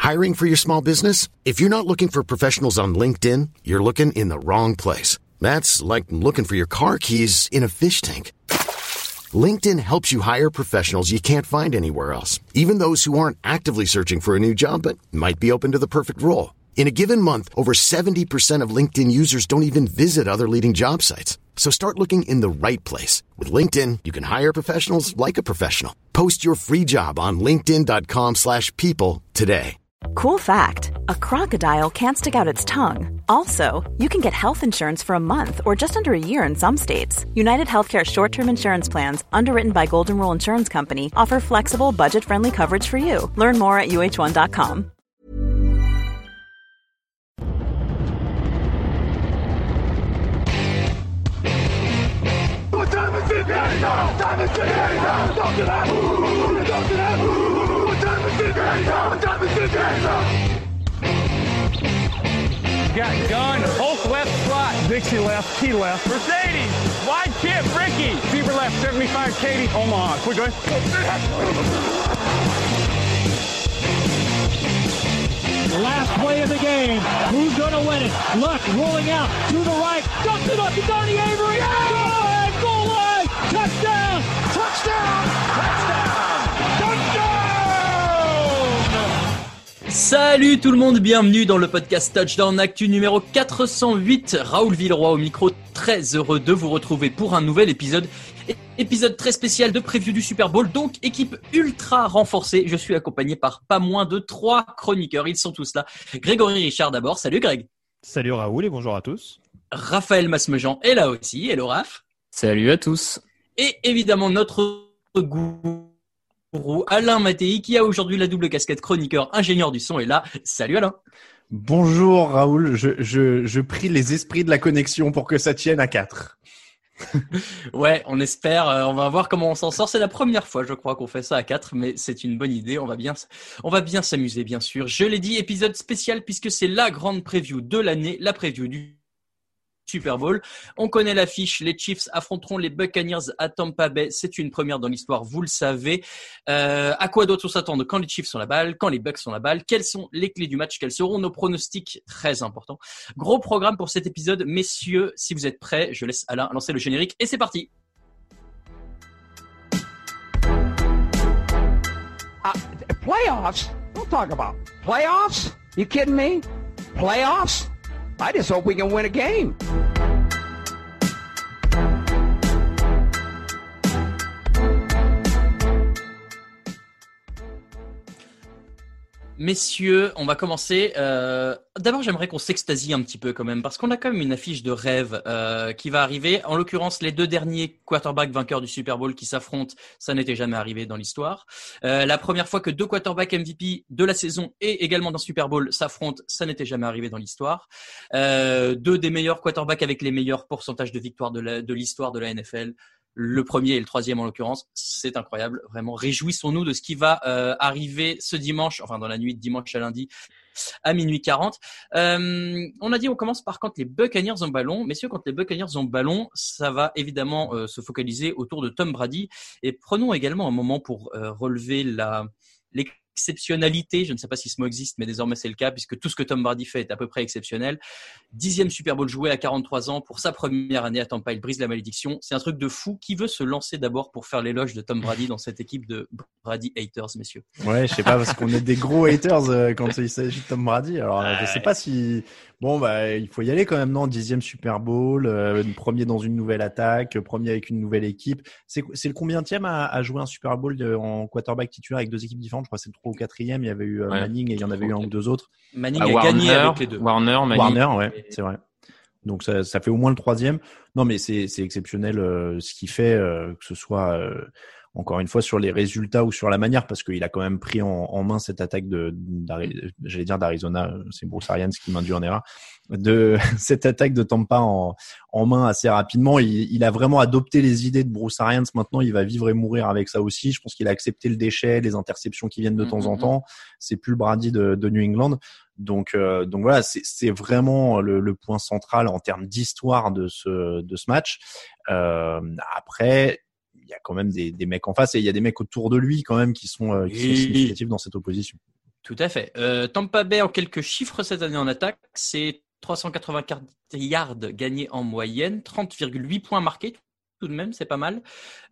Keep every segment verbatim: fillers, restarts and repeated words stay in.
Hiring for your small business? If you're not looking for professionals on LinkedIn, you're looking in the wrong place. That's like looking for your car keys in a fish tank. LinkedIn helps you hire professionals you can't find anywhere else, even those who aren't actively searching for a new job but might be open to the perfect role. In a given month, over seventy percent of LinkedIn users don't even visit other leading job sites. So start looking in the right place. With LinkedIn, you can hire professionals like a professional. Post your free job on linkedin.com slash people today. Cool fact, a crocodile can't stick out its tongue. Also, you can get health insurance for a month or just under a year in some states. United Healthcare short-term insurance plans, underwritten by Golden Rule Insurance Company, offer flexible, budget-friendly coverage for you. Learn more at U H one dot com. What time is it now? Time is it now? Don't do that. Don't do that. What time is it now? What time is it now? Got gun, Hulk left slot, Dixie left, Key left, Mercedes, wide chip, Ricky, Fever left, seventy-five, Katie, Omaha. Quick, go ahead. Last play of the game. Who's going to win it? Luck rolling out to the right. Dumps it up to Donnie Avery. Goal! Goal line! Touchdown! Touchdown! Touchdown! Touchdown! Salut tout le monde, bienvenue dans le podcast Touchdown Actu numéro quatre cent huit. Raoul Villeroy au micro, très heureux de vous retrouver pour un nouvel épisode. Épisode très spécial de preview du Super Bowl, donc équipe ultra renforcée. Je suis accompagné par pas moins de trois chroniqueurs, ils sont tous là. Grégory Richard d'abord, salut Greg. Salut Raoul et bonjour à tous. Raphaël Masmejean est là aussi, hello Raph. Salut à tous. Et évidemment notre gourou Alain Mattei qui a aujourd'hui la double casquette chroniqueur, ingénieur du son est là. Salut Alain. Bonjour Raoul, je, je, je prie les esprits de la connexion pour que ça tienne à quatre. Ouais, on espère. Euh, on va voir comment on s'en sort. C'est la première fois, je crois, qu'on fait ça à quatre, mais c'est une bonne idée. On va bien, on va bien s'amuser, bien sûr. Je l'ai dit, épisode spécial puisque c'est la grande preview de l'année, la preview du Super Bowl. On connaît l'affiche. Les Chiefs affronteront les Buccaneers à Tampa Bay. C'est une première dans l'histoire, vous le savez. Euh, à quoi doit-on s'attendre quand les Chiefs sont la balle, quand les Bucks sont la balle? Quelles sont les clés du match? Quels seront nos pronostics? Très important. Gros programme pour cet épisode. Messieurs, si vous êtes prêts, je laisse Alain lancer le générique et c'est parti. Uh, playoffs? Don't talk about playoffs. You kidding me? Playoffs? I just hope we can win a game. Messieurs, on va commencer. Euh, d'abord, j'aimerais qu'on s'extasie un petit peu quand même, parce qu'on a quand même une affiche de rêve euh, qui va arriver. En l'occurrence, les deux derniers quarterbacks vainqueurs du Super Bowl qui s'affrontent, ça n'était jamais arrivé dans l'histoire. Euh, la première fois que deux quarterbacks M V P de la saison et également d'un Super Bowl s'affrontent, ça n'était jamais arrivé dans l'histoire. Euh, deux des meilleurs quarterbacks avec les meilleurs pourcentages de victoires de, la, de l'histoire de la N F L. Le premier et le troisième en l'occurrence, c'est incroyable. Vraiment, réjouissons-nous de ce qui va euh, arriver ce dimanche, enfin dans la nuit de dimanche à lundi, à minuit quarante. Euh, on a dit on commence par quand les Buccaneers ont ballon. Messieurs, quand les Buccaneers ont ballon, ça va évidemment euh, se focaliser autour de Tom Brady. Et prenons également un moment pour euh, relever la l'exceptionnalité. Je ne sais pas si ce mot existe, mais désormais c'est le cas puisque tout ce que Tom Brady fait est à peu près exceptionnel. Dixième Super Bowl joué à quarante-trois ans pour sa première année à Tampa. Il brise la malédiction. C'est un truc de fou. Qui veut se lancer d'abord pour faire l'éloge de Tom Brady dans cette équipe de Brady haters, messieurs? Ouais, je sais pas parce qu'on est des gros haters euh, quand il s'agit de Tom Brady. Alors ouais. Je sais pas si bon bah il faut y aller quand même, non? Dixième Super Bowl, euh, premier dans une nouvelle attaque, premier avec une nouvelle équipe. C'est c'est le combientième à, à jouer un Super Bowl de, en quarterback titulaire avec deux équipes différentes? Je crois que c'est le trois ou quatrième. Il y avait eu euh, ouais. Manning et il y en avait eu un ou deux autres. Manning ah, a Warner, gagné avec les deux. Warner, Manning. Warner, ouais, c'est vrai. Donc ça, ça fait au moins le troisième. Non, mais c'est, c'est exceptionnel euh, ce qu'il fait, euh, que ce soit euh, encore une fois sur les résultats ou sur la manière, parce qu'il a quand même pris en, en main cette attaque de, j'allais dire d'Arizona, c'est Bruce Arians qui m'induit en erreur, de cette attaque de Tampa en, en main assez rapidement. Il, il a vraiment adopté les idées de Bruce Arians. Maintenant, il va vivre et mourir avec ça aussi. Je pense qu'il a accepté le déchet, les interceptions qui viennent de mmh, temps en temps. C'est plus le Brady de, de New England. Donc, euh, donc voilà, c'est, c'est vraiment le, le point central en termes d'histoire de ce, de ce match. Euh, après, il y a quand même des, des mecs en face et il y a des mecs autour de lui quand même qui sont, euh, qui sont significatifs dans cette opposition. Tout à fait. Euh, Tampa Bay en quelques chiffres cette année en attaque, c'est trois cent quatre-vingt-quatre yards gagnés en moyenne, trente virgule huit points marqués, tout de même, c'est pas mal.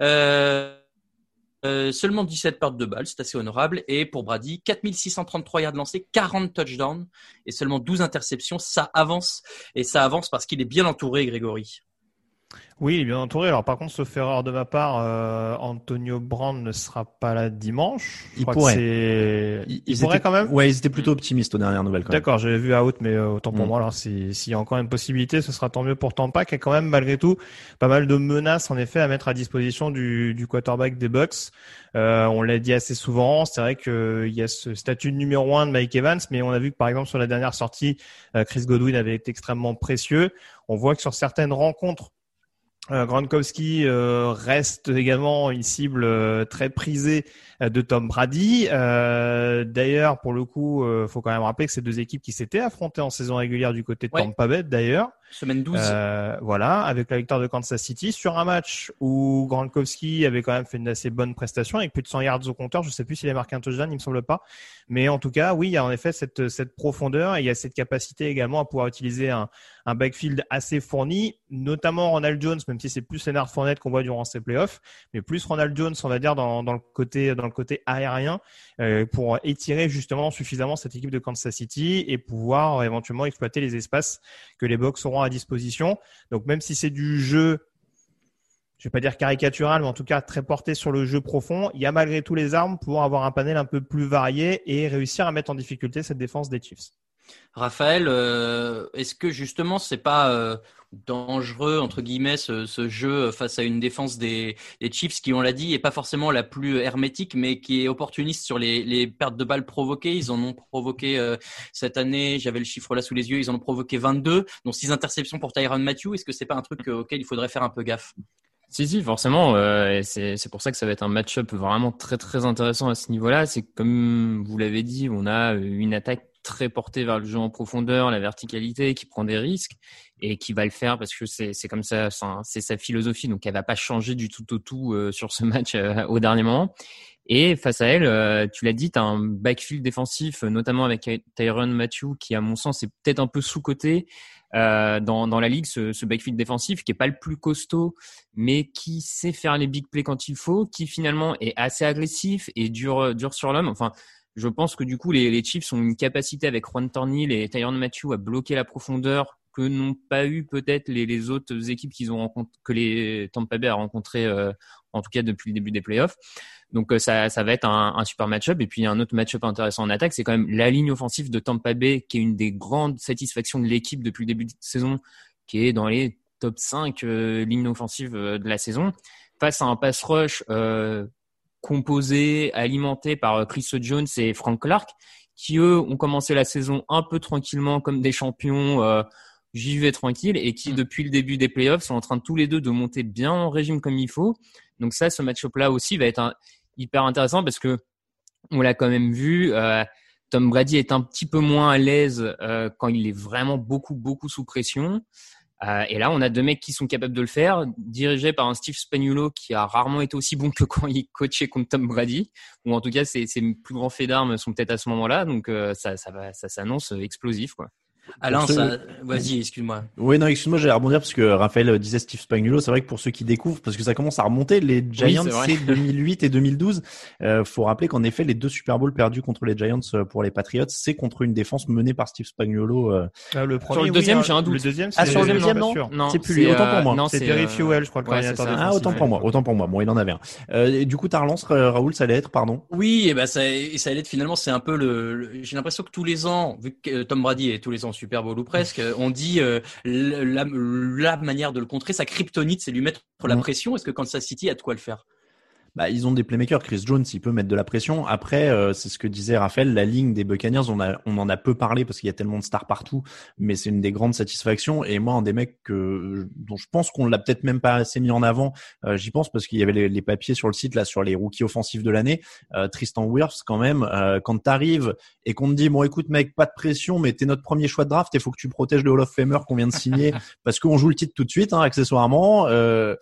Euh, euh, seulement dix-sept pertes de balles, c'est assez honorable. Et pour Brady, quatre mille six cent trente-trois yards lancés, quarante touchdowns et seulement douze interceptions. Ça avance, et ça avance parce qu'il est bien entouré, Grégory. Oui, il est bien entouré. Alors par contre, sauf erreur de ma part, euh, Antonio Brown ne sera pas là dimanche. Je il crois pourrait. Que c'est... Il, il ils pourrait étaient, quand même. Ouais, ils étaient plutôt optimistes aux dernières nouvelles. Quand D'accord, même. j'avais vu out, mais euh, autant pour mm. moi. Alors si, s'il y a encore une possibilité, ce sera tant mieux pour Tampa, qui a quand même malgré tout pas mal de menaces en effet à mettre à disposition du, du quarterback des Bucks. Euh, on l'a dit assez souvent. C'est vrai qu'il y a ce statut de numéro un de Mike Evans, mais on a vu que par exemple sur la dernière sortie, euh, Chris Godwin avait été extrêmement précieux. On voit que sur certaines rencontres, Euh, Gronkowski euh, reste également une cible euh, très prisée euh, de Tom Brady. Euh, d'ailleurs, pour le coup, euh, faut quand même rappeler que ces deux équipes qui s'étaient affrontées en saison régulière du côté de ouais. Tampa Bay, d'ailleurs. Semaine douze. Euh, voilà, avec la victoire de Kansas City sur un match où Gronkowski avait quand même fait une assez bonne prestation avec plus de cent yards au compteur. Je sais plus s'il a marqué un touchdown, il me semble pas. Mais en tout cas, oui, il y a en effet cette, cette profondeur et il y a cette capacité également à pouvoir utiliser un, un backfield assez fourni, notamment Ronald Jones, même si c'est plus Leonard Fournette qu'on voit durant ces playoffs, mais plus Ronald Jones, on va dire, dans, dans le côté, dans le côté aérien, euh, pour étirer justement suffisamment cette équipe de Kansas City et pouvoir euh, éventuellement exploiter les espaces que les Bucks auront à disposition. Donc même si c'est du jeu, je vais pas dire caricatural, mais en tout cas très porté sur le jeu profond, il y a malgré tout les armes pour avoir un panel un peu plus varié et réussir à mettre en difficulté cette défense des Chiefs. Raphaël, euh, est-ce que justement c'est pas euh, dangereux entre guillemets ce, ce jeu face à une défense des, des Chiefs qui, on l'a dit, est pas forcément la plus hermétique, mais qui est opportuniste sur les, les pertes de balles provoquées. Ils en ont provoqué euh, cette année. J'avais le chiffre là sous les yeux. Ils en ont provoqué vingt-deux, dont six interceptions pour Tyrann Mathieu. Est-ce que c'est pas un truc auquel il faudrait faire un peu gaffe? Si, si, forcément. Euh, c'est, c'est pour ça que ça va être un match-up vraiment très, très intéressant à ce niveau-là. C'est comme vous l'avez dit, on a une attaque très portée vers le jeu en profondeur, la verticalité, qui prend des risques et qui va le faire parce que c'est, c'est comme ça, c'est sa philosophie. Donc, elle va pas changer du tout au tout euh, sur ce match euh, au dernier moment. Et face à elle, euh, tu l'as dit, tu as un backfield défensif, notamment avec Tyrann Mathieu, qui à mon sens est peut-être un peu sous-coté euh, dans, dans la ligue, ce, ce backfield défensif qui est pas le plus costaud, mais qui sait faire les big plays quand il faut, qui finalement est assez agressif et dur, dur sur l'homme. Enfin, je pense que du coup, les, les Chiefs ont une capacité avec Juan Thornhill et Tyrann Mathieu à bloquer la profondeur que n'ont pas eu peut-être les, les autres équipes qu'ils ont rencontré, que les Tampa Bay a rencontré, euh, en tout cas depuis le début des playoffs. Donc euh, ça, ça va être un, un super match-up. Et puis il y a un autre match-up intéressant en attaque, c'est quand même la ligne offensive de Tampa Bay, qui est une des grandes satisfactions de l'équipe depuis le début de saison, qui est dans les top cinq euh, lignes offensives euh, de la saison, face à un pass rush euh, composé, alimenté par Chris Jones et Frank Clark, qui eux ont commencé la saison un peu tranquillement comme des champions. Euh, J'y vais tranquille et qui, depuis le début des playoffs, sont en train de tous les deux de monter bien en régime comme il faut. Donc ça, ce match-up-là aussi va être un, hyper intéressant parce que on l'a quand même vu. Euh, Tom Brady est un petit peu moins à l'aise euh, quand il est vraiment beaucoup, beaucoup sous pression. Euh, et là, on a deux mecs qui sont capables de le faire, dirigés par un Steve Spagnuolo qui a rarement été aussi bon que quand il coachait contre Tom Brady. Ou en tout cas, ses, ses plus grands faits d'armes sont peut-être à ce moment-là. Donc euh, ça, ça, va, ça s'annonce explosif, quoi. Alain, ça... vas-y, excuse-moi. Oui, non, excuse-moi, j'allais rebondir parce que Raphaël disait Steve Spagnuolo. C'est vrai que pour ceux qui découvrent, parce que ça commence à remonter, les Giants, oui, c'est, c'est deux mille huit et deux mille douze. Euh, faut rappeler qu'en effet, les deux Super Bowls perdus contre les Giants pour les Patriots, c'est contre une défense menée par Steve Spagnuolo. Euh... Euh, le premier, sur le deuxième, oui, j'ai un doute. Le deuxième, c'est ah, sur le deuxième, non, non, c'est plus lui. Autant pour moi. Non, c'est Terry Fewell, je crois, le ouais, coordinateur défensif. Ah, autant pour moi, autant pour moi. Bon, il en avait un. Euh, et du coup, ta relance, Raoul, ça allait être, pardon. Oui, et ben ça, et ça allait être finalement, c'est un peu le, le. J'ai l'impression que tous les ans, vu que Tom Brady est tous les ans Super Bowl ou presque, on dit euh, la, la manière de le contrer, sa kryptonite, c'est lui mettre la pression. Est-ce que Kansas City a de quoi le faire? Bah, ils ont des playmakers. Chris Jones, il peut mettre de la pression. Après, euh, c'est ce que disait Raphaël, la ligne des Buccaneers, on a, on en a peu parlé parce qu'il y a tellement de stars partout, mais c'est une des grandes satisfactions. Et moi, un des mecs que, dont je pense qu'on l'a peut-être même pas assez mis en avant, euh, j'y pense parce qu'il y avait les, les papiers sur le site, là, sur les rookies offensifs de l'année, euh, Tristan Wirfs, quand même, euh, quand t'arrives et qu'on te dit, bon, écoute, mec, pas de pression, mais t'es notre premier choix de draft et faut que tu protèges le Hall of Famer qu'on vient de signer parce qu'on joue le titre tout de suite, hein, accessoirement, euh,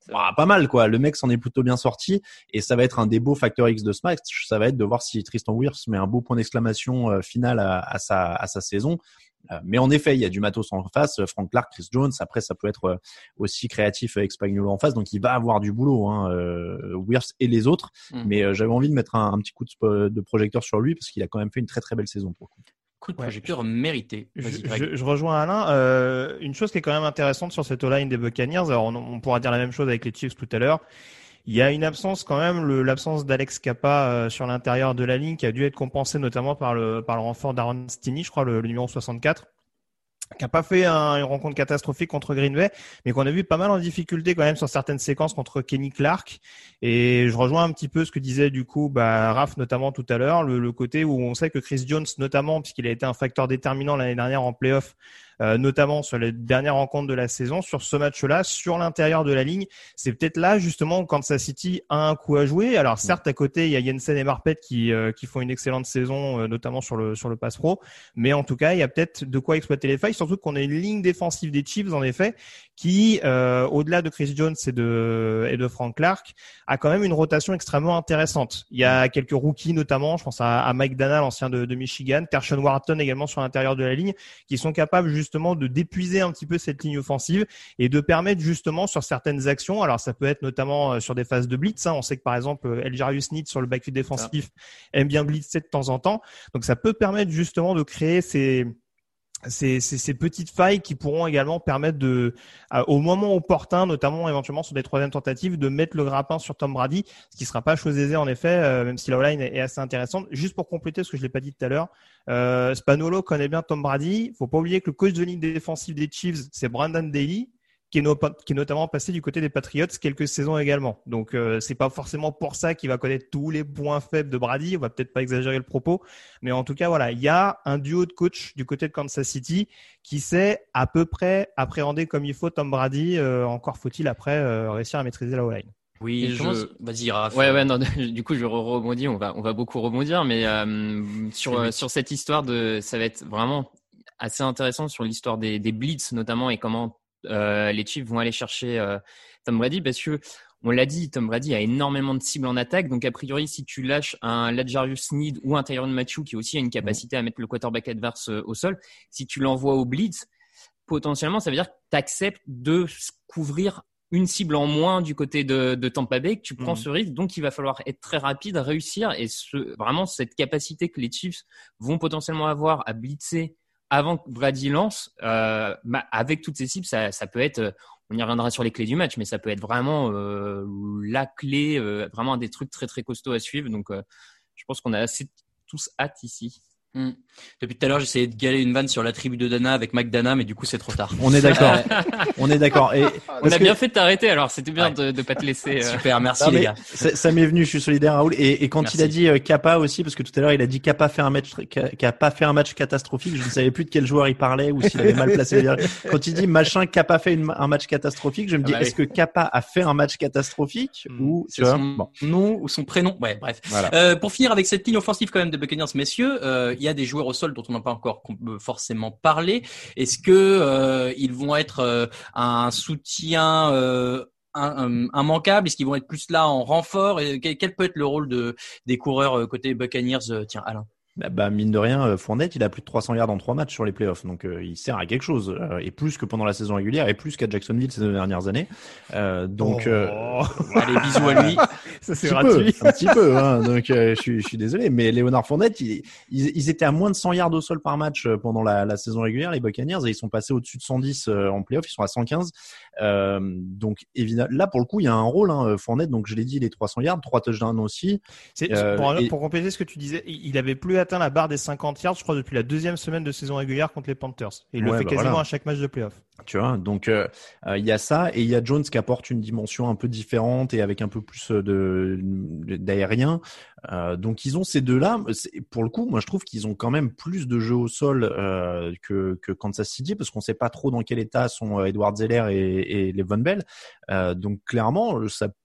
bah, pas mal quoi. Le mec s'en est plutôt bien sorti et ça va être un des beaux facteurs X de ce match. Ça va être de voir si Tristan Wirfs met un beau point d'exclamation euh, final à, à sa à sa saison. Euh, mais en effet, il y a du matos en face. Frank Clark, Chris Jones. Après, ça peut être euh, aussi créatif avec Spagnuolo en face. Donc, il va avoir du boulot, hein, euh, Wirfs et les autres. Mm. Mais euh, j'avais envie de mettre un, un petit coup de, de projecteur sur lui parce qu'il a quand même fait une très très belle saison pour le coup. Coup de projecteur ouais, mérité. Je, je, je rejoins Alain. Euh, une chose qui est quand même intéressante sur cette O-line des Buccaneers, alors on, on pourra dire la même chose avec les Chiefs tout à l'heure. Il y a une absence quand même, le, l'absence d'Alex Kappa euh, sur l'intérieur de la ligne qui a dû être compensée notamment par le, par le renfort d'Aaron Stinney, je crois, le, le numéro soixante-quatre. Qui n'a pas fait un, une rencontre catastrophique contre Green Bay, mais qu'on a vu pas mal en difficulté quand même sur certaines séquences contre Kenny Clark. Et je rejoins un petit peu ce que disait du coup bah, Raph notamment tout à l'heure, le, le côté où on sait que Chris Jones notamment, puisqu'il a été un facteur déterminant l'année dernière en play-off, Euh, notamment sur les dernières rencontres de la saison, sur ce match-là, sur l'intérieur de la ligne, c'est peut-être là justement où Kansas City a un coup à jouer. Alors certes, à côté, il y a Jensen et Marpet qui euh, qui font une excellente saison, euh, notamment sur le sur le pass pro, mais en tout cas, il y a peut-être de quoi exploiter les failles, surtout qu'on a une ligne défensive des Chiefs en effet qui, euh, au-delà de Chris Jones et de et de Frank Clark, a quand même une rotation extrêmement intéressante. Il y a quelques rookies notamment, je pense à, à Mike Dana, l'ancien de, de Michigan, Tershawn Wharton également sur l'intérieur de la ligne, qui sont capables justement de d'épuiser un petit peu cette ligne offensive et de permettre justement sur certaines actions, alors ça peut être notamment sur des phases de blitz, hein. On sait que par exemple Eljarius Sneed sur le backfield défensif ah. aime bien blitzer de temps en temps, donc ça peut permettre justement de créer ces Ces, ces, ces petites failles qui pourront également permettre de, euh, au moment opportun, notamment éventuellement sur des troisièmes tentatives, de mettre le grappin sur Tom Brady, ce qui sera pas chose aisée en effet, euh, même si la O-line est, est assez intéressante. Juste pour compléter ce que je l'ai pas dit tout à l'heure, euh, Spagnuolo connaît bien Tom Brady. Faut pas oublier que le coach de ligne défensive des Chiefs, c'est Brandon Daly, qui est, no, qui est notamment passé du côté des Patriots quelques saisons également. Donc euh, c'est pas forcément pour ça qu'il va connaître tous les points faibles de Brady. On va peut-être pas exagérer le propos, mais en tout cas voilà, il y a un duo de coach du côté de Kansas City qui sait à peu près appréhender comme il faut Tom Brady. Euh, encore faut-il après euh, réussir à maîtriser la O-line. Oui, je... je... vas-y Raph. Ouais, ouais, non, du coup, je rebondis, on va, on va beaucoup rebondir, mais euh, sur, euh, sur cette histoire de, ça va être vraiment assez intéressant sur l'histoire des, des blitz notamment et comment Euh, les Chiefs vont aller chercher euh, Tom Brady parce que on l'a dit, Tom Brady a énormément de cibles en attaque, donc a priori si tu lâches un L'Jarius Sneed ou un Tyrann Mathieu qui aussi a une capacité à mettre le quarterback adverse euh, au sol, si tu l'envoies au blitz, potentiellement ça veut dire que tu acceptes de couvrir une cible en moins du côté de, de Tampa Bay, que tu prends mmh. ce risque, donc il va falloir être très rapide, réussir et ce, vraiment cette capacité que les Chiefs vont potentiellement avoir à blitzer avant que Brady lance, euh, bah, avec toutes ces cibles, ça, ça peut être, on y reviendra sur les clés du match, mais ça peut être vraiment euh, la clé, euh, vraiment un des trucs très très costauds à suivre. Donc, euh, je pense qu'on a assez tous hâte ici. Mmh. Depuis tout à l'heure, j'essayais de galer une vanne sur la tribu de Dana avec McDana, mais du coup, c'est trop tard. On est d'accord. On est d'accord. Et on a que... bien fait de t'arrêter, alors c'était bien ouais. de, de pas te laisser. Euh... Super, merci non, les gars. Ça, ça m'est venu, je suis solidaire, Raoul. Et, et quand merci. Il a dit euh, Kappa aussi, parce que tout à l'heure, il a dit Kappa fait un match, Kappa fait un match catastrophique. Je ne savais plus de quel joueur il parlait ou s'il avait mal placé. Quand il dit machin Kappa fait une, un match catastrophique, je me dis ah bah est-ce oui. que Kappa a fait un match catastrophique mmh. ou c'est son bon. nom ou son prénom. Ouais, bref. Voilà. Euh, pour finir avec cette ligne offensive quand même des Buccaneers, messieurs, euh, il y a des joueurs au sol dont on n'a pas encore forcément parlé. Est-ce que euh, ils vont être euh, un soutien euh, un, un, immanquable? Est-ce qu'ils vont être plus là en renfort? Et quel, quel peut être le rôle de des coureurs côté Buccaneers? Tiens, Alain. Bah, bah mine de rien, Fournette, il a plus de trois cents yards en trois matchs sur les playoffs, donc euh, il sert à quelque chose, euh, et plus que pendant la saison régulière, et plus qu'à Jacksonville ces deux dernières années. Euh, donc, oh. euh, allez, bisous à lui. Ça c'est un gratuit. Peu, un petit peu, hein. Donc euh, je suis, je suis désolé, mais Léonard Fournette, ils, ils, ils étaient à moins de cent yards au sol par match pendant la, la saison régulière, les Buccaneers, et ils sont passés au-dessus de cent dix euh, en playoffs, ils sont à cent quinze. Euh, donc évidemment, là pour le coup, il y a un rôle, hein, Fournette. Donc je l'ai dit, les trois cents yards, trois touchdowns aussi. C'est, euh, pour, et... pour compléter ce que tu disais, il avait plus atteint la barre des cinquante yards, je crois, depuis la deuxième semaine de saison régulière contre les Panthers. Et il ouais, le fait bah quasiment voilà. à chaque match de playoff. Tu vois, donc il euh, euh, y a ça, et il y a Jones qui apporte une dimension un peu différente et avec un peu plus de d'aérien. Euh, donc ils ont ces deux-là. C'est, pour le coup, moi je trouve qu'ils ont quand même plus de jeux au sol euh, que, que Kansas City, parce qu'on sait pas trop dans quel état sont Edward Zeller et, et Le'Veon Bell. Euh, donc clairement, ça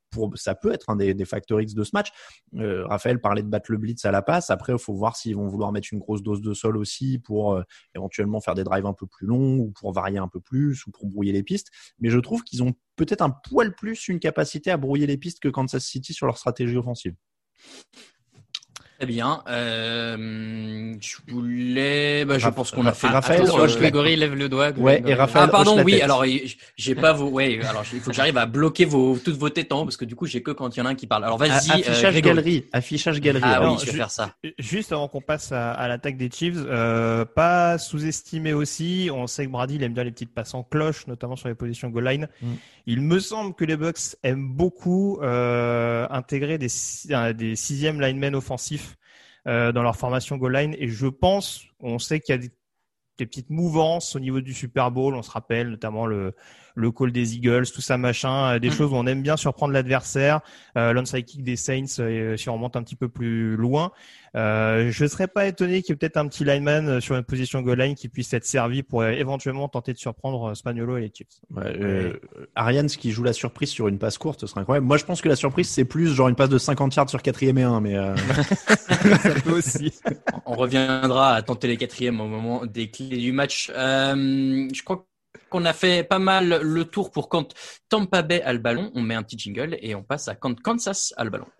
pour, ça peut être un des, des facteurs X de ce match. Euh, Raphaël parlait de battre le blitz à la passe. Après, il faut voir s'ils vont vouloir mettre une grosse dose de sol aussi pour euh, éventuellement faire des drives un peu plus longs ou pour varier un peu plus ou pour brouiller les pistes. Mais je trouve qu'ils ont peut-être un poil plus une capacité à brouiller les pistes que Kansas City sur leur stratégie offensive. Très bien. Euh, je voulais. Bah, je Raph- pense qu'on a fait. Raphaël, Attends, euh, je- Grégory lève le doigt. Ouais, Grégory. et Raphaël Ah pardon, hoche la oui. tête. Alors j'ai pas vos. Ouais. Alors il faut que j'arrive à bloquer vos toutes vos tétons parce que du coup j'ai que quand il y en a un qui parle. Alors vas-y. A- affichage euh, Grégory. galerie, affichage galerie. Ah alors. oui, je vais ju- faire ça. Juste avant qu'on passe à, à l'attaque des Chiefs, euh, pas sous-estimer aussi. On sait que Brady il aime bien les petites passes en cloche, notamment sur les positions goal line. Mm. Il me semble que les Bucks aiment beaucoup euh, intégrer des, si- euh, des sixième linemen offensifs euh, dans leur formation goal line. Et je pense, on sait qu'il y a des, des petites mouvances au niveau du Super Bowl. On se rappelle notamment le le call des Eagles, tout ça machin, euh, des Mm. choses où on aime bien surprendre l'adversaire. Euh, l'onside kick des Saints, euh, si on remonte un petit peu plus loin. Euh, je serais pas étonné qu'il y ait peut-être un petit lineman euh, sur une position goal line qui puisse être servi pour euh, éventuellement tenter de surprendre euh, Spaniolo et les Chiefs. Ouais, euh, Arians qui joue la surprise sur une passe courte, ce serait incroyable. Moi, je pense que la surprise, c'est plus genre une passe de cinquante yards sur quatrième et un, mais euh... Ça peut aussi. On reviendra à tenter les quatrièmes au moment des clés du match. Euh, je crois qu'on a fait pas mal le tour pour quand Tampa Bay a le ballon. On met un petit jingle et on passe à quand Kansas a le ballon.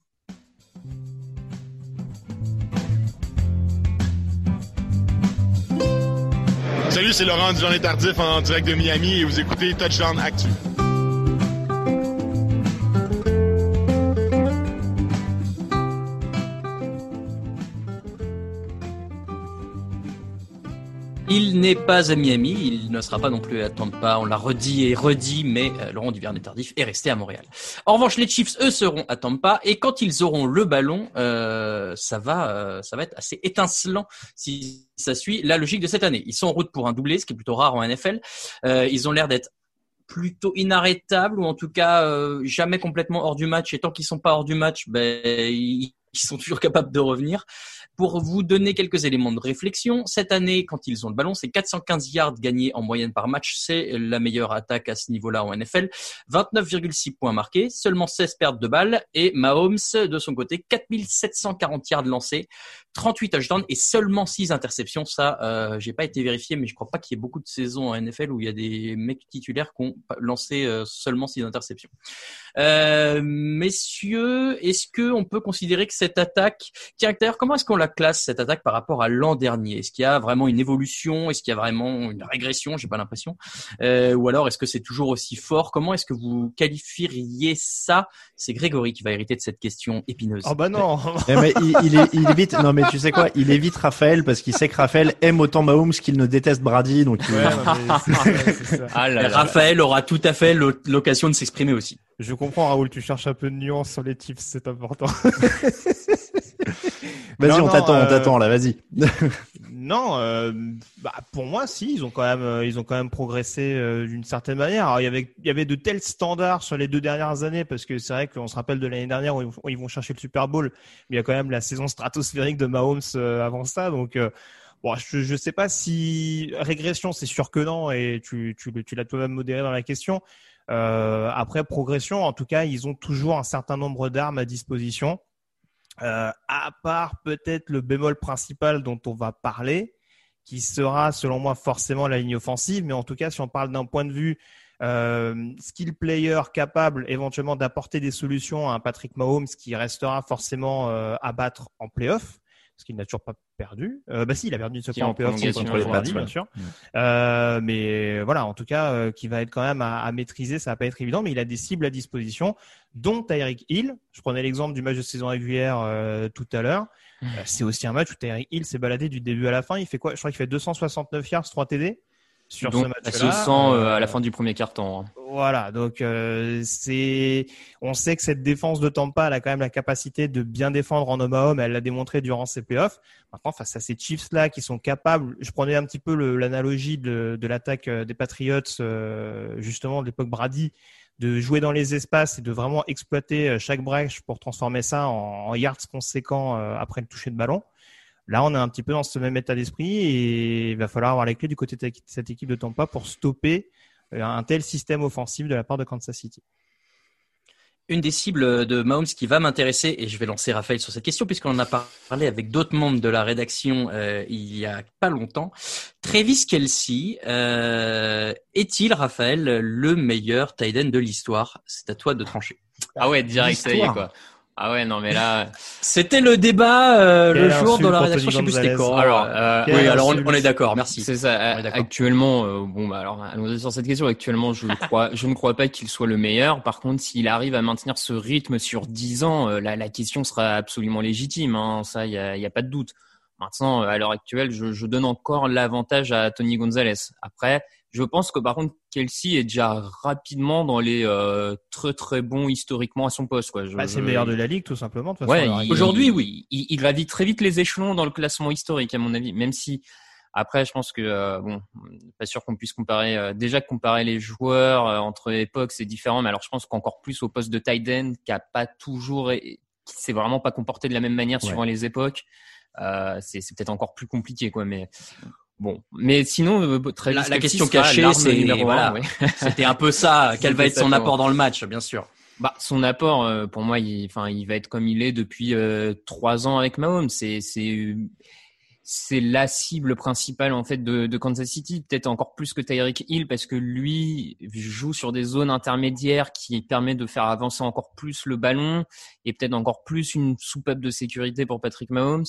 Salut, c'est Laurent du Journée Tardif en direct de Miami et vous écoutez Touchdown Actu. Il n'est pas à Miami, il ne sera pas non plus à Tampa, on l'a redit et redit, mais euh, Laurent Duvernay Tardif est resté à Montréal. En revanche, les Chiefs, eux, seront à Tampa, et quand ils auront le ballon, euh, ça va, euh, ça va être assez étincelant si ça suit la logique de cette année. Ils sont en route pour un doublé, ce qui est plutôt rare en N F L. Euh, ils ont l'air d'être plutôt inarrêtables, ou en tout cas euh, jamais complètement hors du match, et tant qu'ils sont pas hors du match, ben ils ils sont toujours capables de revenir. Pour vous donner quelques éléments de réflexion, cette année, quand ils ont le ballon, c'est quatre cent quinze yards gagnés en moyenne par match. C'est la meilleure attaque à ce niveau-là en N F L. vingt-neuf virgule six points marqués, seulement seize pertes de balles. Et Mahomes, de son côté, quatre mille sept cent quarante yards lancés, trente-huit touchdowns et seulement six interceptions. Ça, euh, j'ai pas été vérifié, mais je crois pas qu'il y ait beaucoup de saisons en N F L où il y a des mecs titulaires qui ont lancé euh, seulement six interceptions. Euh, messieurs, est-ce que on peut considérer que cette attaque, tiens, d'ailleurs, comment est-ce qu'on la classe, cette attaque, par rapport à l'an dernier? Est-ce qu'il y a vraiment une évolution? Est-ce qu'il y a vraiment une régression? J'ai pas l'impression. Euh, ou alors, est-ce que c'est toujours aussi fort? Comment est-ce que vous qualifieriez ça? C'est Grégory qui va hériter de cette question épineuse. Oh bah non. Eh mais il, il, est, il évite. Non mais tu sais quoi? Il évite Raphaël parce qu'il sait que Raphaël aime autant Mahomes qu'il ne déteste Brady, donc. Il... Ouais, non, mais c'est ça, c'est ça. Ah là là. Raphaël aura tout à fait l'occasion de s'exprimer aussi. Je comprends, Raoul, tu cherches un peu de nuance sur les Chiefs, c'est important. Vas-y, Non, on non, t'attend, euh, on t'attend là, vas-y. Non, euh, bah pour moi, si, ils ont quand même, euh, ils ont quand même progressé euh, d'une certaine manière. Alors, il y avait, il y avait de tels standards sur les deux dernières années, parce que c'est vrai qu'on se rappelle de l'année dernière où ils, où ils vont chercher le Super Bowl, mais il y a quand même la saison stratosphérique de Mahomes euh, avant ça, donc. Euh, Bon, je je sais pas si régression, c'est sûr que non, et tu tu tu l'as toi-même modéré dans la question. Euh, après progression, en tout cas, ils ont toujours un certain nombre d'armes à disposition. Euh, à part peut-être le bémol principal dont on va parler, qui sera selon moi forcément la ligne offensive, mais en tout cas, si on parle d'un point de vue euh, skill player capable éventuellement d'apporter des solutions à un Patrick Mahomes qui restera forcément euh, à battre en play-off. Parce qu'il n'a toujours pas perdu. Euh, bah si, il a perdu une seconde en playoff contre les Pats, bien sûr. Mmh. Euh, mais voilà, en tout cas, euh, qui va être quand même à, à maîtriser, ça va pas être évident, mais il a des cibles à disposition, dont Tyreek Hill. Je prenais l'exemple du match de saison régulière euh, tout à l'heure. Mmh. Euh, c'est aussi un match où Tyreek Hill s'est baladé du début à la fin. Il fait quoi? Je crois qu'il fait deux cent soixante-neuf yards, trois T D. Sur donc, ce match-là, se sent euh, à la fin du premier quart-temps. Hein. Voilà, donc euh, c'est, on sait que cette défense de Tampa, elle a quand même la capacité de bien défendre en homme à homme. Elle l'a démontré durant ses playoffs. Maintenant, face à ces Chiefs-là qui sont capables, je prenais un petit peu le, l'analogie de, de l'attaque des Patriots, euh, justement de l'époque Brady, de jouer dans les espaces et de vraiment exploiter chaque brèche pour transformer ça en, en yards conséquents euh, après le toucher de ballon. Là, on est un petit peu dans ce même état d'esprit et il va falloir avoir les clés du côté de cette équipe de Tampa pour stopper un tel système offensif de la part de Kansas City. Une des cibles de Mahomes qui va m'intéresser, et je vais lancer Raphaël sur cette question puisqu'on en a parlé avec d'autres membres de la rédaction euh, il y a pas longtemps. Travis Kelce, euh, est-il, Raphaël, le meilleur tight end de l'histoire? C'est à toi de trancher. Ah ouais, direct, ça y est, quoi. Ah ouais, non, mais là. C'était le débat euh, le jour insulte dans la pour rédaction, je sais Tony plus c'était Gonzalez. quand. Alors, euh, oui, alors on, on est d'accord, merci. C'est ça. Actuellement, euh, bon, bah alors, allons-y sur cette question. Actuellement, je crois, je ne crois pas qu'il soit le meilleur. Par contre, s'il arrive à maintenir ce rythme sur dix ans, euh, la, la question sera absolument légitime. Hein, ça, il y a, y a pas de doute. Maintenant, à l'heure actuelle, je, je donne encore l'avantage à Tony Gonzalez. Après, je pense que par contre, Kelce est déjà rapidement dans les euh, très très bons historiquement à son poste. Quoi. Je, bah, c'est je... le meilleur de la ligue, tout simplement. De toute ouais, façon, il, aujourd'hui, oui. Il, il, il gravit très vite les échelons dans le classement historique, à mon avis. Même si, après, je pense que euh, bon, pas sûr qu'on puisse comparer. Euh, déjà comparer les joueurs euh, entre époques, c'est différent. Mais alors, je pense qu'encore plus au poste de tight end, qui a pas toujours, qui s'est vraiment pas comporté de la même manière suivant ouais. les époques. Euh, c'est, c'est peut-être encore plus compliqué, quoi. Mais bon, mais sinon, euh, très la, la question cachée, c'est voilà, ouais. C'était un peu ça. Quel va être son apport dans le match, bien sûr. Bah, son apport, euh, pour moi, il, enfin, il va être comme il est depuis euh, trois ans avec Mahomes. C'est, c'est, c'est la cible principale en fait de, de Kansas City, peut-être encore plus que Tyreek Hill parce que lui joue sur des zones intermédiaires qui permet de faire avancer encore plus le ballon et peut-être encore plus une soupape de sécurité pour Patrick Mahomes.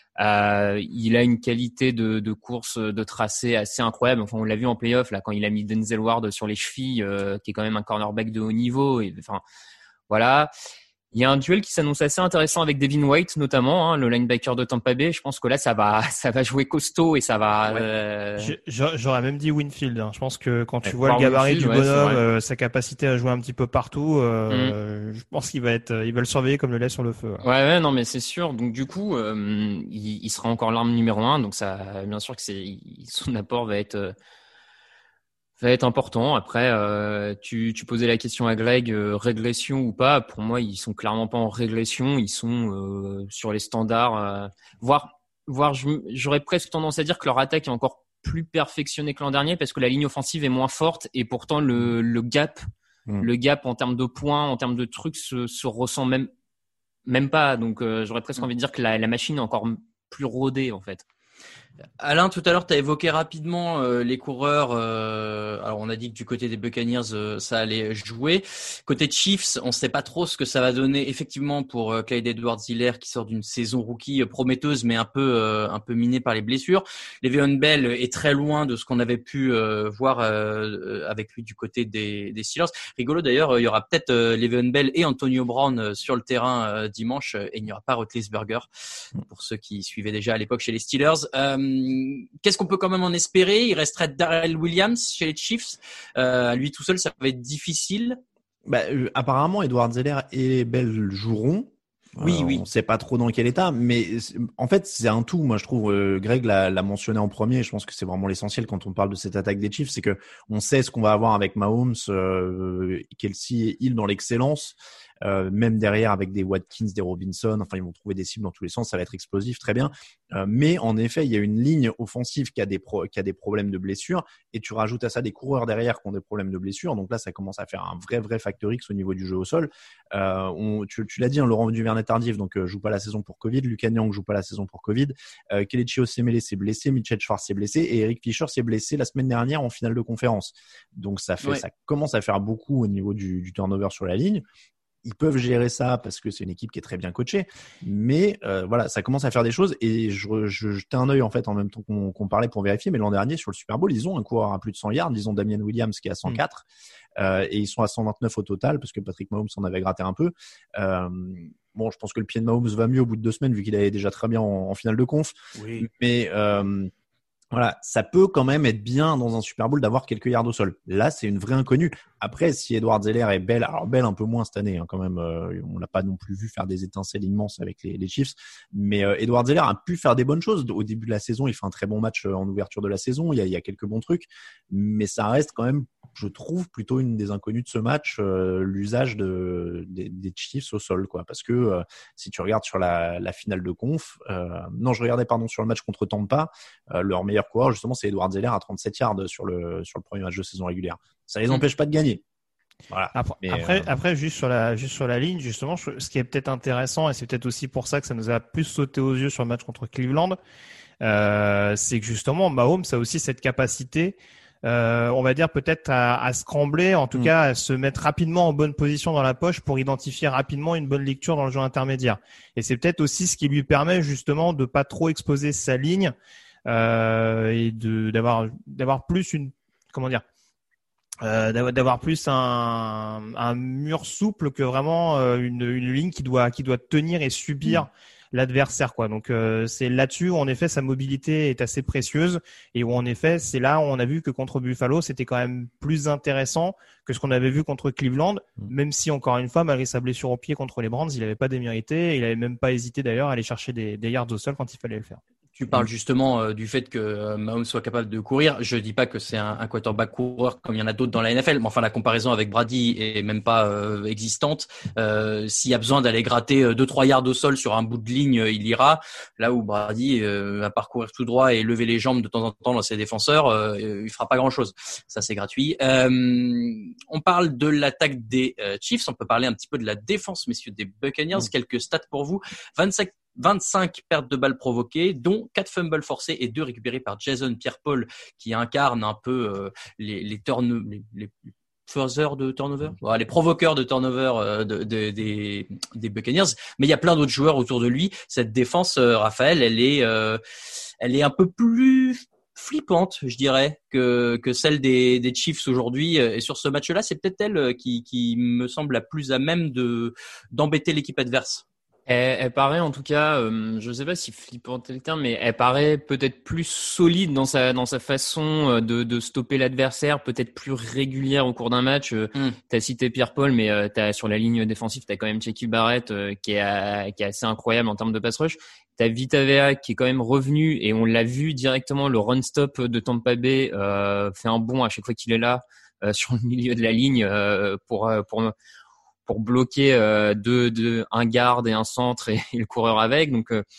Euh, il a une qualité de, de course, de tracé assez incroyable. Enfin, on l'a vu en play-off là quand il a mis Denzel Ward sur les chevilles, euh, qui est quand même un cornerback de haut niveau. Et enfin, voilà. Il y a un duel qui s'annonce assez intéressant avec Devin White notamment, hein, le linebacker de Tampa Bay. Je pense que là, ça va, ça va jouer costaud et ça va. Ouais. Euh... J'aurais même dit Winfield. Hein. Je pense que quand tu ouais, vois le gabarit Winfield, du bonhomme, ouais, euh, sa capacité à jouer un petit peu partout, euh, mm. je pense qu'il va être, il va le surveiller comme le lait sur le feu. Ouais, ouais, non, mais c'est sûr. Donc du coup, euh, il, il sera encore l'arme numéro un. Donc ça, bien sûr que c'est, son apport va être. Euh, va être important. Après, euh, tu, tu posais la question à Greg, euh, régression ou pas. Pour moi, ils sont clairement pas en régression. Ils sont euh, sur les standards. Euh, voire, voire j'aurais presque tendance à dire que leur attaque est encore plus perfectionnée que l'an dernier parce que la ligne offensive est moins forte et pourtant le, le gap, mmh. le gap en termes de points, en termes de trucs se, se ressent même, même pas. Donc, euh, j'aurais presque mmh. envie de dire que la, la machine est encore plus rodée en fait. Alain, tout à l'heure, tu as évoqué rapidement euh, les coureurs. Euh, alors, on a dit que du côté des Buccaneers, euh, ça allait jouer. Côté Chiefs, on ne sait pas trop ce que ça va donner effectivement pour euh, Clyde Edwards-Helaire qui sort d'une saison rookie euh, prometteuse, mais un peu euh, un peu minée par les blessures. Le'Veon Bell est très loin de ce qu'on avait pu euh, voir euh, avec lui du côté des, des Steelers. Rigolo d'ailleurs, il y aura peut-être euh, Le'Veon Bell et Antonio Brown euh, sur le terrain euh, dimanche, et il n'y aura pas Roethlisberger pour ceux qui suivaient déjà à l'époque chez les Steelers. Euh, Qu'est-ce qu'on peut quand même en espérer? Il resterait Darrell Williams chez les Chiefs. Euh, lui tout seul, ça va être difficile. Bah, euh, apparemment, Edward Zeller et Bell joueront. Oui, euh, oui. On ne sait pas trop dans quel état, mais en fait, c'est un tout. Moi, je trouve, euh, Greg l'a, l'a mentionné en premier. Je pense que c'est vraiment l'essentiel quand on parle de cette attaque des Chiefs, c'est que on sait ce qu'on va avoir avec Mahomes, euh, Kelce et Hill dans l'excellence. Euh, même derrière avec des Watkins, des Robinson, enfin ils vont trouver des cibles dans tous les sens, ça va être explosif, très bien. Euh, mais en effet, il y a une ligne offensive qui a des pro- qui a des problèmes de blessures, et tu rajoutes à ça des coureurs derrière qui ont des problèmes de blessures. Donc là, ça commence à faire un vrai vrai facteur X au niveau du jeu au sol. Euh, on, tu, tu l'as dit, hein, Laurent Duvernay-Tardif donc euh, joue pas la saison pour Covid, Lucas Niang joue pas la saison pour Covid, euh, Kelechi Osemele s'est blessé, Mitchell Schwartz s'est blessé et Eric Fisher s'est blessé la semaine dernière en finale de conférence. Donc ça fait, ouais. ça commence à faire beaucoup au niveau du, du turnover sur la ligne. Ils peuvent gérer ça parce que c'est une équipe qui est très bien coachée, mais euh, voilà, ça commence à faire des choses et je, je jetais un œil en fait en même temps qu'on, qu'on parlait pour vérifier. Mais l'an dernier sur le Super Bowl, ils ont un coureur à plus de cent yards, ils ont Damien Williams qui est à cent quatre mmh. euh, et ils sont à cent vingt-neuf au total parce que Patrick Mahomes en avait gratté un peu. Euh, bon, je pense que le pied de Mahomes va mieux au bout de deux semaines vu qu'il allait déjà très bien en, en finale de conf, oui. mais euh, voilà, ça peut quand même être bien dans un Super Bowl d'avoir quelques yards au sol. Là, c'est une vraie inconnue. Après, si Edward Zeller est Bell, alors Bell un peu moins cette année, hein, quand même, euh, on l'a pas non plus vu faire des étincelles immenses avec les, les Chiefs, mais euh, Edward Zeller a pu faire des bonnes choses. Au début de la saison, il fait un très bon match en ouverture de la saison, il y a, il y a quelques bons trucs, mais ça reste quand même, je trouve, plutôt une des inconnues de ce match, euh, l'usage de, des, des Chiefs au sol, quoi. Parce que euh, si tu regardes sur la, la finale de conf, euh, non, je regardais pardon sur le match contre Tampa, euh, leur meilleur coureur justement c'est Edward Zeller à trente-sept yards sur le sur le premier match de saison régulière. Ça les empêche pas de gagner. Voilà. Après, Mais, après, euh... après, juste sur la, juste sur la ligne, justement, je, ce qui est peut-être intéressant, et c'est peut-être aussi pour ça que ça nous a plus sauté aux yeux sur le match contre Cleveland, euh, c'est que justement, Mahomes a aussi cette capacité, euh, on va dire peut-être à, à scrambler, en tout mmh. cas à se mettre rapidement en bonne position dans la poche pour identifier rapidement une bonne lecture dans le jeu intermédiaire. Et c'est peut-être aussi ce qui lui permet justement de pas trop exposer sa ligne euh, et de d'avoir d'avoir plus une comment dire. Euh, d'avoir plus un, un mur souple que vraiment euh, une, une ligne qui doit qui doit tenir et subir mmh. l'adversaire, quoi. Donc euh, c'est là-dessus où en effet sa mobilité est assez précieuse et où en effet c'est là où on a vu que contre Buffalo c'était quand même plus intéressant que ce qu'on avait vu contre Cleveland, mmh. même si encore une fois malgré sa blessure au pied contre les Browns il n'avait pas démérité, il avait même pas hésité d'ailleurs à aller chercher des, des yards au sol quand il fallait le faire. Tu parles justement euh, du fait que euh, Mahomes soit capable de courir. Je dis pas que c'est un, un quarterback coureur comme il y en a d'autres dans la N F L, mais enfin la comparaison avec Brady est même pas euh, existante. Euh, s'il y a besoin d'aller gratter deux trois yards au sol sur un bout de ligne, il ira. Là où Brady euh, va parcourir tout droit et lever les jambes de temps en temps dans ses défenseurs, euh, il fera pas grand chose. Ça c'est gratuit. Euh, on parle de l'attaque des euh, Chiefs. On peut parler un petit peu de la défense, messieurs, des Buccaneers. Mmh. Quelques stats pour vous. vingt-cinq vingt-cinq pertes de balles provoquées, dont quatre fumbles forcés et deux récupérés par Jason Pierre-Paul, qui incarne un peu euh, les, les, turn- les, les faiseurs de turnover, bon, les provoqueurs de turnover euh, de, de, des, des Buccaneers. Mais il y a plein d'autres joueurs autour de lui. Cette défense, euh, Raphaël, elle est, euh, elle est un peu plus flippante, je dirais, que, que celle des, des Chiefs aujourd'hui. Et sur ce match-là, c'est peut-être elle qui, qui me semble la plus à même de, d'embêter l'équipe adverse. Elle, elle paraît en tout cas, euh, je ne sais pas si flippante est le terme, mais elle paraît peut-être plus solide dans sa dans sa façon de de stopper l'adversaire, peut-être plus régulière au cours d'un match. Mm. T'as cité Pierre-Paul, mais euh, t'as sur la ligne défensive, t'as quand même Shaquille Barrett euh, qui est à, qui est assez incroyable en termes de pass rush. T'as Vita Vea qui est quand même revenu et on l'a vu directement, le run stop de Tampa Bay euh, fait un bond à chaque fois qu'il est là euh, sur le milieu de la ligne euh, pour pour pour bloquer euh, deux, deux, un garde et un centre et, et le coureur avec. Donc, euh,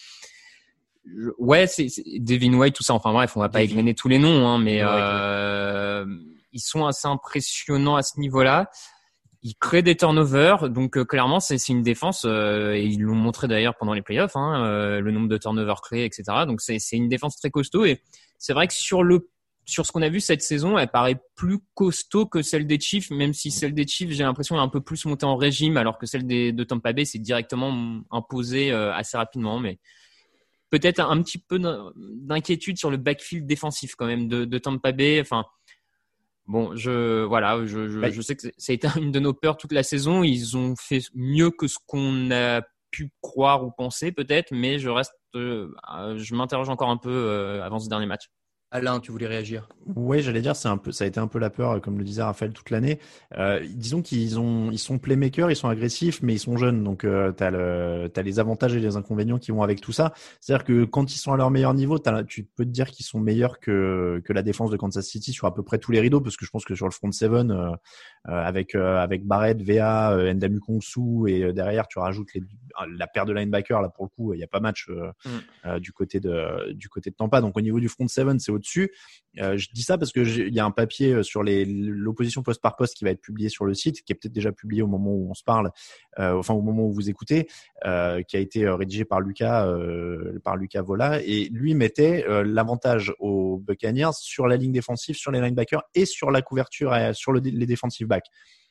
ouais, c'est, c'est Devin White, tout ça. Enfin bref, on va pas égrener tous les noms, hein, mais ouais, euh, ouais. Ils sont assez impressionnants à ce niveau-là. Ils créent des turnovers, donc euh, clairement, c'est, c'est une défense, euh, et ils l'ont montré d'ailleurs pendant les playoffs, hein, euh, le nombre de turnovers créés, et cetera. Donc, c'est, c'est une défense très costaud et c'est vrai que sur le Sur ce qu'on a vu cette saison, elle paraît plus costaud que celle des Chiefs, même si celle des Chiefs, j'ai l'impression, est un peu plus montée en régime, alors que celle des, de Tampa Bay, c'est directement imposée euh, assez rapidement. Mais peut-être un, un petit peu d'inquiétude sur le backfield défensif quand même de, de Tampa Bay. Enfin, bon, je voilà, je, je, je sais que ça a été une de nos peurs toute la saison. Ils ont fait mieux que ce qu'on a pu croire ou penser peut-être, mais je reste, euh, je m'interroge encore un peu euh, avant ce dernier match. Alain, tu voulais réagir? Oui, j'allais dire, c'est un peu, ça a été un peu la peur, comme le disait Raphaël toute l'année. Euh, disons qu'ils ont, ils sont playmakers, ils sont agressifs, mais ils sont jeunes, donc euh, t'as le, t'as les avantages et les inconvénients qui vont avec tout ça. C'est-à-dire que quand ils sont à leur meilleur niveau, t'as, tu peux te dire qu'ils sont meilleurs que que la défense de Kansas City sur à peu près tous les rideaux, parce que je pense que sur le front seven, euh, euh, avec euh, avec Barrett, Vea, euh, Ndamu Kongsu et euh, derrière tu rajoutes les, la paire de linebackers, là pour le coup, il y a pas match euh, mm. euh, du côté de du côté de Tampa. Donc au niveau du front seven, c'est au-dessus. Euh, je dis ça parce que il y a un papier sur les, l'opposition poste par poste qui va être publié sur le site, qui est peut-être déjà publié au moment où on se parle, euh, enfin au moment où vous écoutez, euh, qui a été rédigé par Lucas, euh, par Lucas Vola, et lui mettait euh, l'avantage aux Buccaneers sur la ligne défensive, sur les linebackers et sur la couverture, et sur le, les defensive backs.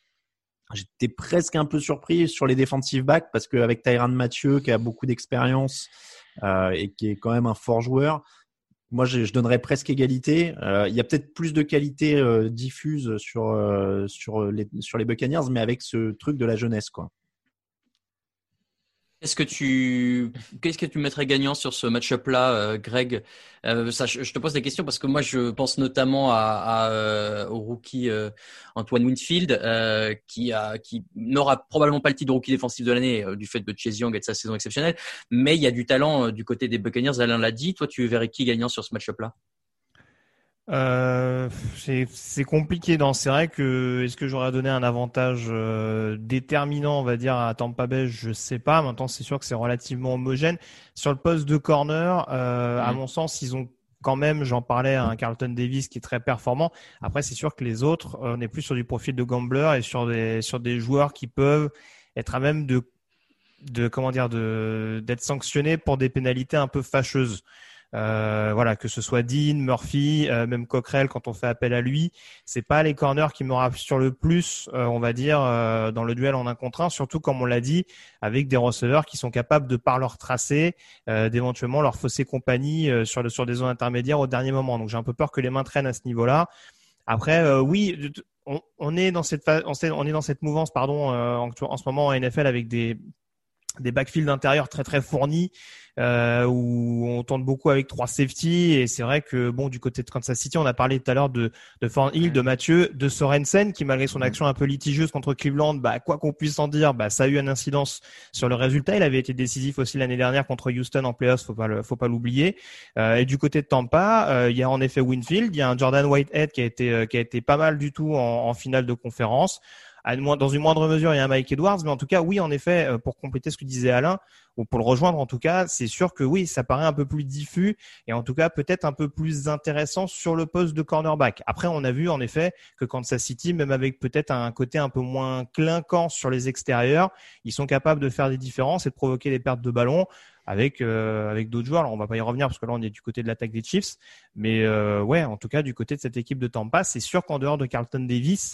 J'étais presque un peu surpris sur les defensive backs parce qu'avec Tyrann Mathieu qui a beaucoup d'expérience euh, et qui est quand même un fort joueur, moi je, je donnerais presque égalité. Euh, il y a peut-être plus de qualité euh, diffuse sur euh, sur les sur les Buccaneers, mais avec ce truc de la jeunesse, quoi. Qu'est-ce que tu, qu'est-ce que tu mettrais gagnant sur ce match-up-là, euh, Greg? Euh, ça, je, je te pose des questions parce que moi, je pense notamment à, à euh, au rookie euh, Antoine Winfield, euh, qui a, qui n'aura probablement pas le titre de rookie défensif de l'année euh, du fait de Chase Young et de sa saison exceptionnelle, mais il y a du talent euh, du côté des Buccaneers. Alain l'a dit. Toi, tu verrais qui gagnant sur ce match-up-là? Euh, c'est, c'est compliqué. Non, c'est vrai que est-ce que j'aurais donné un avantage euh, déterminant, on va dire, à Tampa Bay, je sais pas. Maintenant, c'est sûr que c'est relativement homogène. Sur le poste de corner, euh, mmh. à mon sens, ils ont quand même, j'en parlais, un Carlton Davis qui est très performant. Après, c'est sûr que les autres, on est plus sur du profil de gambler et sur des sur des joueurs qui peuvent être à même de de comment dire de d'être sanctionnés pour des pénalités un peu fâcheuses. Euh, voilà, que ce soit Dean, Murphy, euh, même Cockrell quand on fait appel à lui, c'est pas les corners qui me rassurent le plus, euh, on va dire, euh, dans le duel en un contre un, surtout comme on l'a dit, avec des receveurs qui sont capables de par leur tracé, euh, d'éventuellement leur fausser compagnie euh, sur le sur des zones intermédiaires au dernier moment. Donc j'ai un peu peur que les mains traînent à ce niveau-là. Après, euh, oui, on, on est dans cette phase, on est dans cette mouvance, pardon, euh, en, en ce moment en N F L avec des des backfields intérieurs très très fournis euh, où on tourne beaucoup avec trois safety et c'est vrai que bon du côté de Kansas City on a parlé tout à l'heure de de Thornhill, de Mathieu, de Sorensen qui malgré son action un peu litigieuse contre Cleveland, bah quoi qu'on puisse en dire, bah ça a eu une incidence sur le résultat. Il avait été décisif aussi l'année dernière contre Houston en playoffs, faut pas le, faut pas l'oublier. Euh, et du côté de Tampa, euh, il y a en effet Winfield, il y a un Jordan Whitehead qui a été euh, qui a été pas mal du tout en, en finale de conférence. Dans une moindre mesure, il y a un Mike Edwards, mais en tout cas, oui, en effet, pour compléter ce que disait Alain, ou pour le rejoindre en tout cas, c'est sûr que oui, ça paraît un peu plus diffus et en tout cas peut-être un peu plus intéressant sur le poste de cornerback. Après, on a vu en effet que Kansas City, même avec peut-être un côté un peu moins clinquant sur les extérieurs, ils sont capables de faire des différences et de provoquer des pertes de ballon avec euh, avec d'autres joueurs. Alors, on va pas y revenir parce que là, on est du côté de l'attaque des Chiefs, mais euh, ouais, en tout cas, du côté de cette équipe de Tampa, c'est sûr qu'en dehors de Carlton Davis,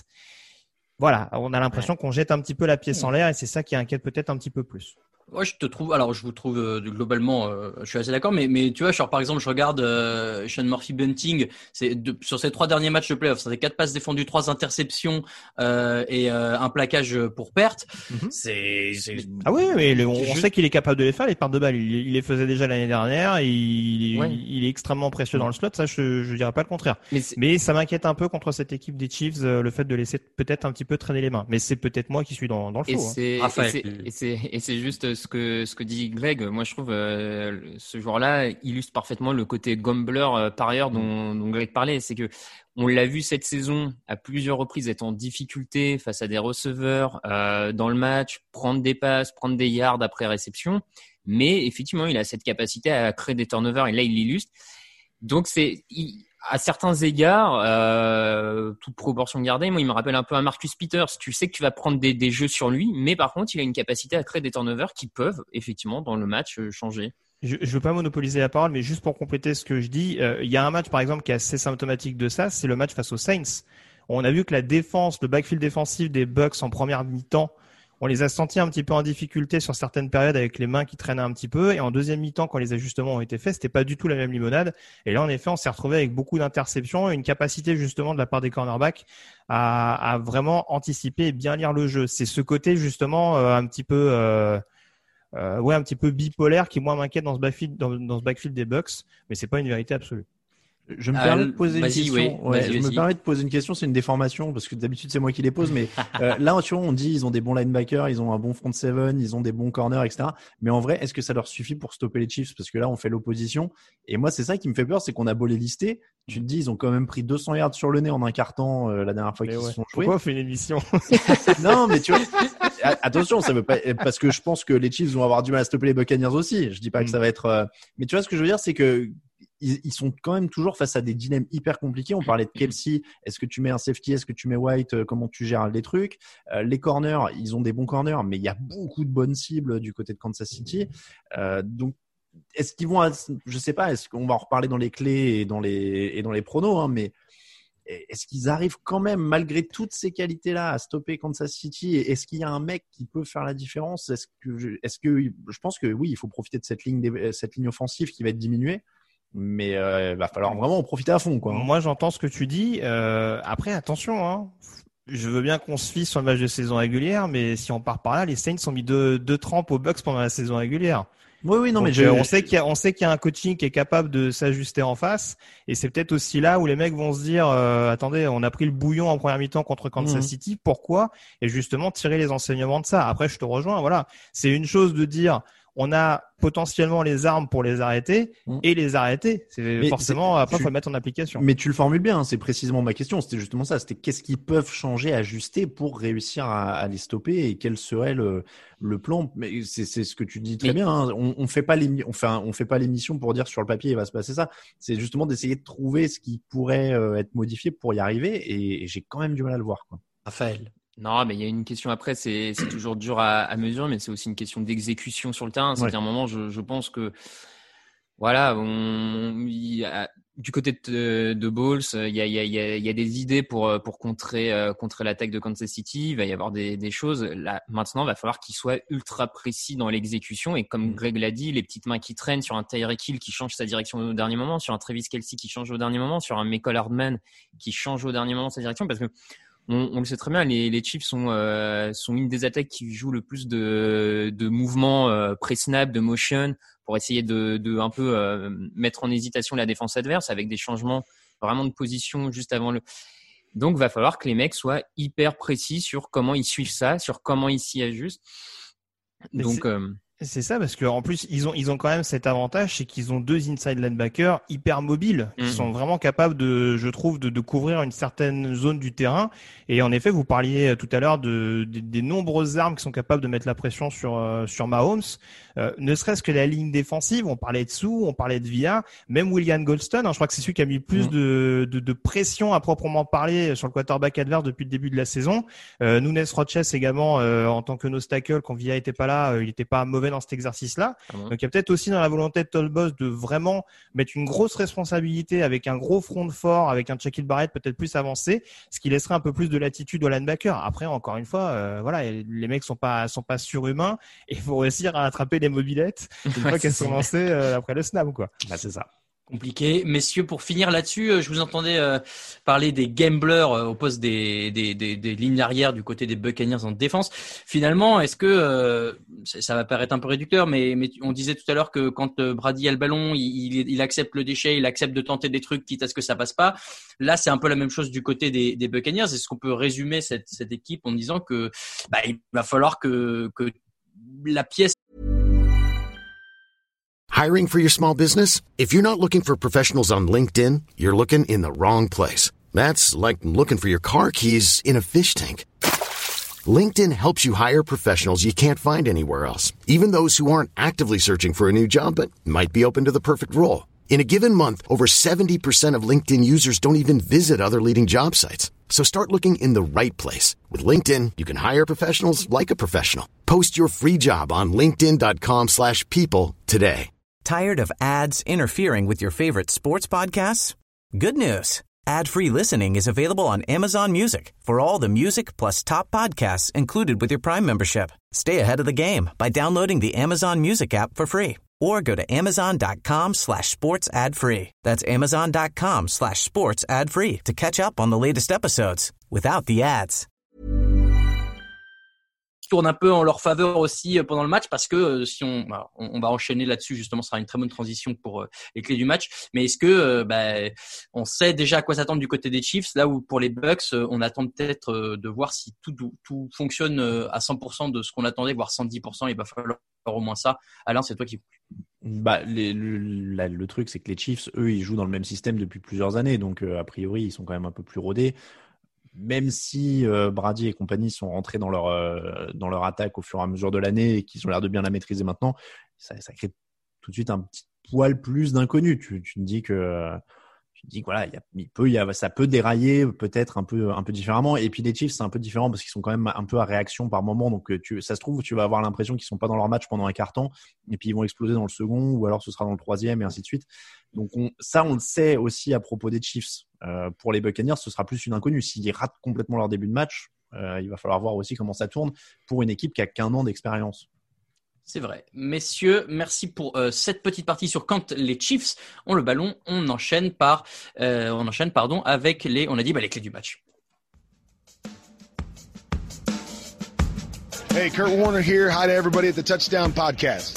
voilà, on a l'impression qu'on jette un petit peu la pièce en l'air et c'est ça qui inquiète peut-être un petit peu plus. Ouais, je te trouve. Alors, je vous trouve euh, globalement, euh, je suis assez d'accord, mais mais tu vois, genre par exemple, je regarde euh, Sean Murphy Bunting, c'est de, sur ses trois derniers matchs de playoffs, ça fait quatre passes défendues, trois interceptions euh, et euh, un plaquage pour perte. Mm-hmm. C'est, c'est ah oui, mais le, on, on sait qu'il est capable de les faire les pertes de balles. Il, il les faisait déjà l'année dernière. Et il, ouais. il, il est extrêmement précieux dans le slot. Ça, je je dirais pas le contraire. Mais, mais ça m'inquiète un peu contre cette équipe des Chiefs, euh, le fait de laisser peut-être un petit peu traîner les mains. Mais c'est peut-être moi qui suis dans dans le et faux. C'est, hein. et, c'est, et c'est et c'est juste ce que ce que dit Greg, moi je trouve euh, ce joueur-là illustre parfaitement le côté gambler euh, parieur dont, dont Greg parlait. C'est que on l'a vu cette saison à plusieurs reprises être en difficulté face à des receveurs euh, dans le match, prendre des passes, prendre des yards après réception. Mais effectivement, il a cette capacité à créer des turnovers et là il l'illustre. Donc c'est il, à certains égards, euh, toute proportion gardée, moi il me rappelle un peu un Marcus Peters. Tu sais que tu vas prendre des, des jeux sur lui, mais par contre il a une capacité à créer des turnovers qui peuvent effectivement dans le match changer. Je ne veux pas monopoliser la parole, mais juste pour compléter ce que je dis, euh, il y a un match par exemple qui est assez symptomatique de ça, c'est le match face aux Saints. On a vu que la défense, le backfield défensif des Bucks en première mi-temps, on les a sentis un petit peu en difficulté sur certaines périodes avec les mains qui traînaient un petit peu. Et en deuxième mi-temps, quand les ajustements ont été faits, c'était pas du tout la même limonade. Et là, en effet, on s'est retrouvé avec beaucoup d'interceptions et une capacité justement de la part des cornerbacks à, à vraiment anticiper et bien lire le jeu. C'est ce côté justement euh, un petit peu, euh, euh, ouais, un petit peu bipolaire qui moi m'inquiète dans ce backfield, dans, dans ce backfield des Bucks, mais c'est pas une vérité absolue. Je me permets de poser une question. Oui, ouais, je me permets de poser une question. C'est une déformation parce que d'habitude c'est moi qui les pose, mais euh, là tu vois, on dit ils ont des bons linebackers, ils ont un bon front seven, ils ont des bons corners, et cetera. Mais en vrai, est-ce que ça leur suffit pour stopper les Chiefs? Parce que là, on fait l'opposition. Et moi, c'est ça qui me fait peur, c'est qu'on a beau les lister. Tu te dis, ils ont quand même pris deux cents yards sur le nez en un carton euh, la dernière fois mais qu'ils ouais. se sont joués. Pourquoi on fait une émission? Non, mais tu vois, attention, ça veut pas parce que je pense que les Chiefs vont avoir du mal à stopper les Buccaneers aussi. Je dis pas mm. que ça va être. Euh... Mais tu vois, ce que je veux dire, c'est que ils sont quand même toujours face à des dilemmes hyper compliqués. On parlait de Kelsey. Est-ce que tu mets un safety? Est-ce que tu mets White? Comment tu gères les trucs? euh, Les corners, ils ont des bons corners, mais il y a beaucoup de bonnes cibles du côté de Kansas City. Euh, donc, est-ce qu'ils vont, je sais pas, est-ce qu'on va en reparler dans les clés et dans les, et dans les pronos, hein, mais est-ce qu'ils arrivent quand même, malgré toutes ces qualités-là, à stopper Kansas City? Et est-ce qu'il y a un mec qui peut faire la différence? Est-ce que, je, est-ce que, je pense que oui, il faut profiter de cette ligne, cette ligne offensive qui va être diminuée. Mais il euh, va falloir vraiment en profiter à fond, quoi. Moi, j'entends ce que tu dis. Euh, après, attention, hein. Je veux bien qu'on se fie sur le match de saison régulière, mais si on part par là, les Saints ont mis deux, deux trempes aux Bucks pendant la saison régulière. Oui, oui, non, Donc, mais je, euh, on je... sait qu'il y a, on sait qu'il y a un coaching qui est capable de s'ajuster en face, et c'est peut-être aussi là où les mecs vont se dire, euh, attendez, on a pris le bouillon en première mi-temps contre Kansas mmh. City, pourquoi? Et justement tirer les enseignements de ça. Après, je te rejoins, voilà. C'est une chose de dire, on a potentiellement les armes pour les arrêter mmh. et les arrêter. C'est mais forcément, c'est, après, il faut le mettre en application. Mais tu le formules bien, hein, c'est précisément ma question. C'était justement ça. C'était qu'est-ce qu'ils peuvent changer, ajuster pour réussir à, à les stopper et quel serait le, le plan. Mais c'est, c'est ce que tu dis très mais... bien. Hein. On, on fait pas l'émi- on fait, un, on fait pas l'émission pour dire sur le papier il va se passer ça. C'est justement d'essayer de trouver ce qui pourrait euh, être modifié pour y arriver et, et j'ai quand même du mal à le voir, quoi. Raphaël. Non, mais il y a une question après, c'est, c'est toujours dur à, à mesurer, mais c'est aussi une question d'exécution sur le terrain. C'est ouais. qu'à un moment, je, je pense que, voilà, on, il y a, du côté de, de Bowles, il y a, il y a, il y a, il y a des idées pour, pour contrer, contrer l'attaque de Kansas City. Il va y avoir des, des choses. Là, maintenant, il va falloir qu'il soit ultra précis dans l'exécution. Et comme mmh. Greg l'a dit, les petites mains qui traînent sur un Tyreek Hill qui change sa direction au dernier moment, sur un Travis Kelce qui change au dernier moment, sur un Mecole Hardman qui change au dernier moment sa direction, parce que On, on le sait très bien, les, les Chiefs sont, euh, sont une des attaques qui jouent le plus de, de mouvements euh, pré-snap, de motion, pour essayer de, de un peu euh, mettre en hésitation la défense adverse avec des changements vraiment de position juste avant le. Donc, va falloir que les mecs soient hyper précis sur comment ils suivent ça, sur comment ils s'y ajustent. Donc, euh, c'est ça, parce qu'en plus, ils ont, ils ont quand même cet avantage, c'est qu'ils ont deux inside linebackers hyper mobiles, qui mmh. sont vraiment capables de, je trouve, de, de couvrir une certaine zone du terrain. Et en effet, vous parliez tout à l'heure de, de des nombreuses armes qui sont capables de mettre la pression sur, euh, sur Mahomes. Euh, ne serait-ce que la ligne défensive, on parlait de Sou, on parlait de Villa, même William Golston, hein, je crois que c'est celui qui a mis le plus mmh. de, de, de pression à proprement parler sur le quarterback adverse depuis le début de la saison. Euh, Nunes Roches également, euh, en tant que nose tackle, quand Villa était pas là, euh, il était pas mauvais dans cet exercice-là. Ah bon. Donc, il y a peut-être aussi dans la volonté de Todd Bowles de vraiment mettre une grosse responsabilité avec un gros front fort, avec un Shaquille Barrett peut-être plus avancé, ce qui laisserait un peu plus de latitude au linebacker. Après, encore une fois, euh, voilà, les mecs sont pas, sont pas surhumains et il faut réussir à attraper les mobilettes une fois ouais, qu'elles sont lancées euh, après le snap, quoi. Bah, c'est ça. Compliqué. Messieurs, pour finir là-dessus, je vous entendais euh, parler des gamblers euh, au poste des, des, des, des lignes arrière du côté des Buccaneers en défense. Finalement, est-ce que, euh, ça va paraître un peu réducteur, mais, mais on disait tout à l'heure que quand euh, Brady a le ballon, il, il, il accepte le déchet, il accepte de tenter des trucs quitte à ce que ça passe pas. Là, c'est un peu la même chose du côté des, des Buccaneers. Est-ce qu'on peut résumer cette, cette équipe en disant que bah, il va falloir que, que la pièce. Hiring for your small business? If you're not looking for professionals on LinkedIn, you're looking in the wrong place. That's like looking for your car keys in a fish tank. LinkedIn helps you hire professionals you can't find anywhere else, even those who aren't actively searching for a new job but might be open to the perfect role. In a given month, over seventy percent of LinkedIn users don't even visit other leading job sites. So start looking in the right place. With LinkedIn, you can hire professionals like a professional. Post your free job on linkedin.com slash people today. Tired of ads interfering with your favorite sports podcasts? Good news. Ad-free listening is available on Amazon Music for all the music plus top podcasts included with your Prime membership. Stay ahead of the game by downloading the Amazon Music app for free or go to amazon.com slash sports ad free. That's amazon.com slash sports ad free to catch up on the latest episodes without the ads. Tourne un peu en leur faveur aussi pendant le match parce que euh, si on, bah, on on va enchaîner là-dessus justement, ce sera une très bonne transition pour euh, les clés du match. Mais est-ce que euh, bah, on sait déjà à quoi s'attendre du côté des Chiefs, là où pour les Bucks euh, on attend peut-être euh, de voir si tout tout fonctionne euh, à cent pour cent de ce qu'on attendait, voire cent dix pour cent. Il va falloir au moins ça. Alain, c'est toi qui. Bah, les, le, la, le truc c'est que les Chiefs, eux, ils jouent dans le même système depuis plusieurs années, donc euh, a priori ils sont quand même un peu plus rodés. Même si euh, Brady et compagnie sont rentrés dans leur euh, dans leur attaque au fur et à mesure de l'année et qu'ils ont l'air de bien la maîtriser maintenant, ça, ça crée tout de suite un petit poil plus d'inconnu. Tu, tu te dis que tu te dis que voilà, il, y a, il peut, il y a, ça peut dérailler peut-être un peu un peu différemment. Et puis les Chiefs, c'est un peu différent parce qu'ils sont quand même un peu à réaction par moment. Donc tu, ça se trouve, tu vas avoir l'impression qu'ils sont pas dans leur match pendant un quart temps et puis ils vont exploser dans le second ou alors ce sera dans le troisième et ainsi de suite. Donc on, ça, on le sait aussi à propos des Chiefs. Euh, pour les Buccaneers, ce sera plus une inconnue. S'ils ratent complètement leur début de match, euh, il va falloir voir aussi comment ça tourne pour une équipe qui a qu'un an d'expérience. C'est vrai. Messieurs, merci pour euh, cette petite partie sur quand les Chiefs ont le ballon. On enchaîne par, euh, on enchaîne pardon avec les, on a dit bah, les clés du match. Hey, Kurt Warner here. Hi to everybody at the Touchdown Podcast.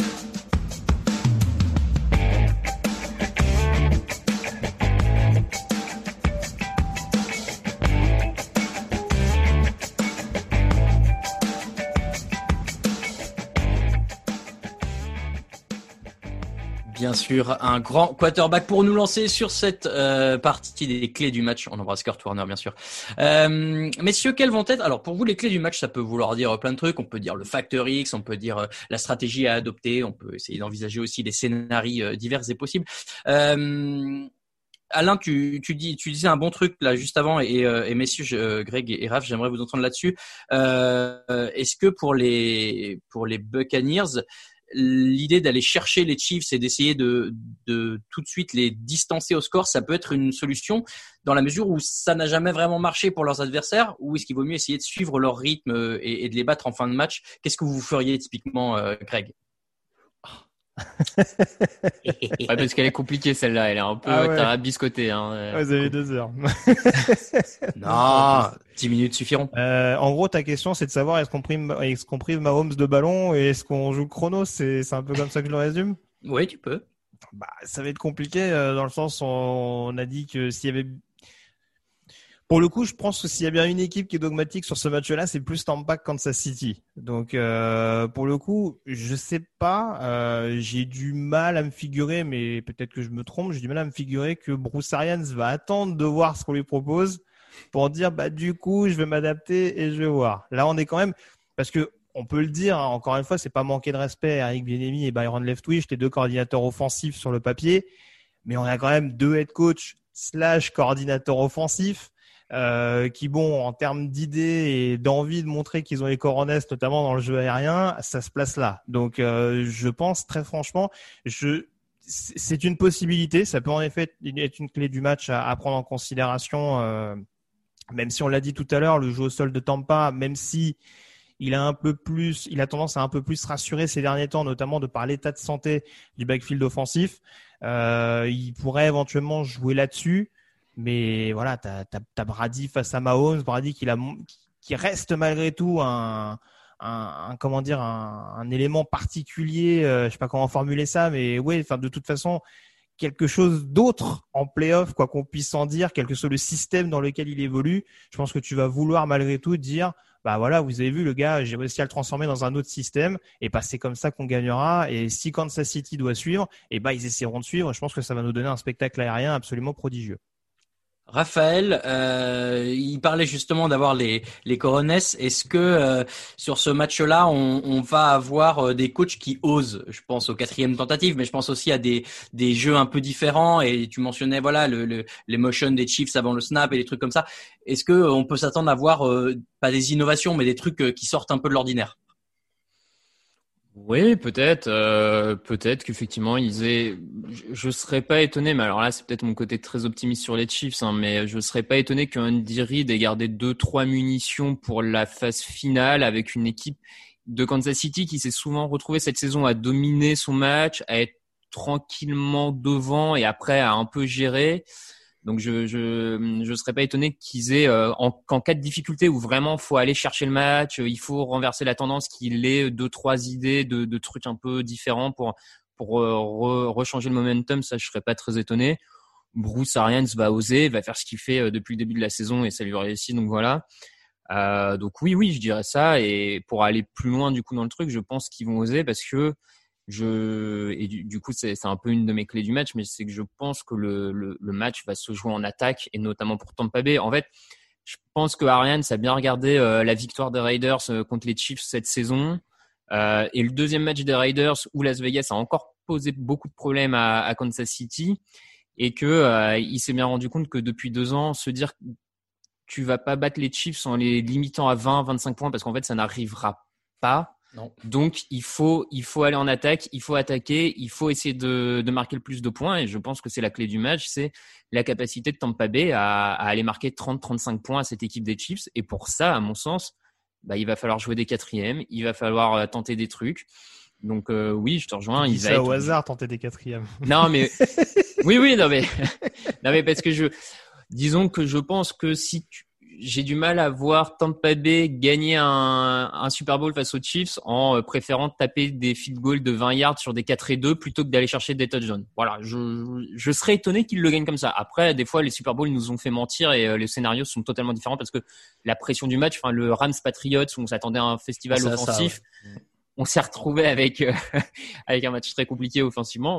bien sûr, un grand quarterback pour nous lancer sur cette euh, partie des clés du match. On embrasse Kurt Warner, bien sûr. Euh, messieurs, quelles vont être... Alors, pour vous, les clés du match, ça peut vouloir dire plein de trucs. On peut dire le facteur X, on peut dire euh, la stratégie à adopter, on peut essayer d'envisager aussi des scénarios euh, divers et possibles. Euh, Alain, tu, tu, dis, tu disais un bon truc là juste avant, et, euh, et messieurs, je, Greg et Raph, j'aimerais vous entendre là-dessus. Euh, est-ce que pour les, pour les Buccaneers, l'idée d'aller chercher les Chiefs et d'essayer de, de tout de suite les distancer au score, ça peut être une solution dans la mesure où ça n'a jamais vraiment marché pour leurs adversaires, ou est-ce qu'il vaut mieux essayer de suivre leur rythme et, et de les battre en fin de match? Qu'est-ce que vous feriez typiquement, euh, Greg? Ouais, parce qu'elle est compliquée celle-là, elle est un peu ah ouais. tarabiscotée. Hein. Ouais, vous avez deux heures. Non, dix minutes suffiront. Euh, en gros, ta question, c'est de savoir est-ce qu'on prive, est-ce qu'on prive Mahomes de ballon et est-ce qu'on joue chrono? C'est, c'est un peu comme ça que je le résume? Oui, tu peux. Bah, ça va être compliqué euh, dans le sens où on a dit que s'il y avait... Pour le coup, je pense que s'il y a bien une équipe qui est dogmatique sur ce match-là, c'est plus Tampa que Kansas City. Donc, euh, pour le coup, je sais pas. Euh, j'ai du mal à me figurer, mais peut-être que je me trompe. J'ai du mal à me figurer que Bruce Arians va attendre de voir ce qu'on lui propose pour dire, bah du coup, je vais m'adapter et je vais voir. Là, on est quand même parce que on peut le dire. Hein, encore une fois, c'est pas manquer de respect à Eric Bieniemy et Byron Leftwich, les deux coordinateurs offensifs sur le papier, mais on a quand même deux head coach slash coordinateurs offensifs. Euh, qui bon en termes d'idées et d'envie de montrer qu'ils ont les coronesses notamment dans le jeu aérien, ça se place là. Donc euh, je pense très franchement, je c'est une possibilité, ça peut en effet être une clé du match à, à prendre en considération, euh, même si on l'a dit tout à l'heure, le jeu au sol de Tampa, même si il a un peu plus, il a tendance à un peu plus se rassurer ces derniers temps, notamment de par l'état de santé du backfield offensif, euh, il pourrait éventuellement jouer là-dessus. Mais voilà, t'as, t'as, t'as Brady face à Mahomes, Brady qui, a, qui reste malgré tout un, un, un comment dire, un, un élément particulier. Euh, je sais pas comment formuler ça, mais ouais, enfin de toute façon, quelque chose d'autre en play-off, quoi qu'on puisse en dire, quel que soit le système dans lequel il évolue. Je pense que tu vas vouloir malgré tout dire, bah voilà, vous avez vu le gars, j'ai réussi à le transformer dans un autre système, et bah c'est comme ça qu'on gagnera. Et si Kansas City doit suivre, et bah ils essaieront de suivre. Je pense que ça va nous donner un spectacle aérien absolument prodigieux. Raphaël, euh, il parlait justement d'avoir les les coronesses. Est-ce que euh, sur ce match-là, on, on va avoir euh, des coachs qui osent? Je pense aux quatrième tentatives, mais je pense aussi à des des jeux un peu différents. Et tu mentionnais voilà le, le les motions des Chiefs avant le snap et des trucs comme ça. Est-ce que on peut s'attendre à voir euh, pas des innovations, mais des trucs euh, qui sortent un peu de l'ordinaire? Oui, peut-être, euh, peut-être qu'effectivement ils aient. Je, je serais pas étonné, mais alors là c'est peut-être mon côté très optimiste sur les Chiefs, hein, mais je serais pas étonné qu'Andy Reid ait gardé deux, trois munitions pour la phase finale avec une équipe de Kansas City qui s'est souvent retrouvée cette saison à dominer son match, à être tranquillement devant et après à un peu gérer. Donc je je je serais pas étonné qu'ils aient euh, en qu'en cas de difficulté où vraiment faut aller chercher le match, il faut renverser la tendance, qu'il ait deux trois idées de de trucs un peu différents pour pour euh, re, rechanger le momentum, ça je serais pas très étonné. Bruce Arians va oser, va faire ce qu'il fait depuis le début de la saison et ça lui réussit, donc voilà. Euh, donc oui oui, je dirais ça. Et pour aller plus loin du coup dans le truc, je pense qu'ils vont oser parce que Je et du, du coup c'est, c'est un peu une de mes clés du match, mais c'est que je pense que le, le, le match va se jouer en attaque et notamment pour Tampa Bay. En fait, je pense que Arians a bien regardé euh, la victoire des Raiders euh, contre les Chiefs cette saison euh, et le deuxième match des Raiders où Las Vegas a encore posé beaucoup de problèmes à, à Kansas City et que euh, il s'est bien rendu compte que depuis deux ans, se dire que tu vas pas battre les Chiefs en les limitant à vingt, vingt-cinq points parce qu'en fait ça n'arrivera pas. Non. Donc il faut il faut aller en attaque, il faut attaquer, il faut essayer de de marquer le plus de points et je pense que c'est la clé du match, c'est la capacité de Tampa Bay à, à aller marquer trente à trente-cinq points à cette équipe des Chiefs et pour ça à mon sens, bah il va falloir jouer des quatrièmes, il va falloir tenter des trucs. Donc euh, oui, je te rejoins, il va ça être au hasard tenter des quatrièmes. Non mais oui oui, non mais non mais parce que je disons que je pense que si tu j'ai du mal à voir Tampa Bay gagner un, un Super Bowl face aux Chiefs en préférant taper des field goals de vingt yards sur des quatre et deux plutôt que d'aller chercher des touchdowns. Voilà, je, je serais étonné qu'ils le gagnent comme ça. Après, des fois, les Super Bowls nous ont fait mentir et les scénarios sont totalement différents parce que la pression du match, enfin, le Rams Patriots où on s'attendait à un festival ça, offensif, ça, ouais. On s'est retrouvé avec, euh, avec un match très compliqué offensivement.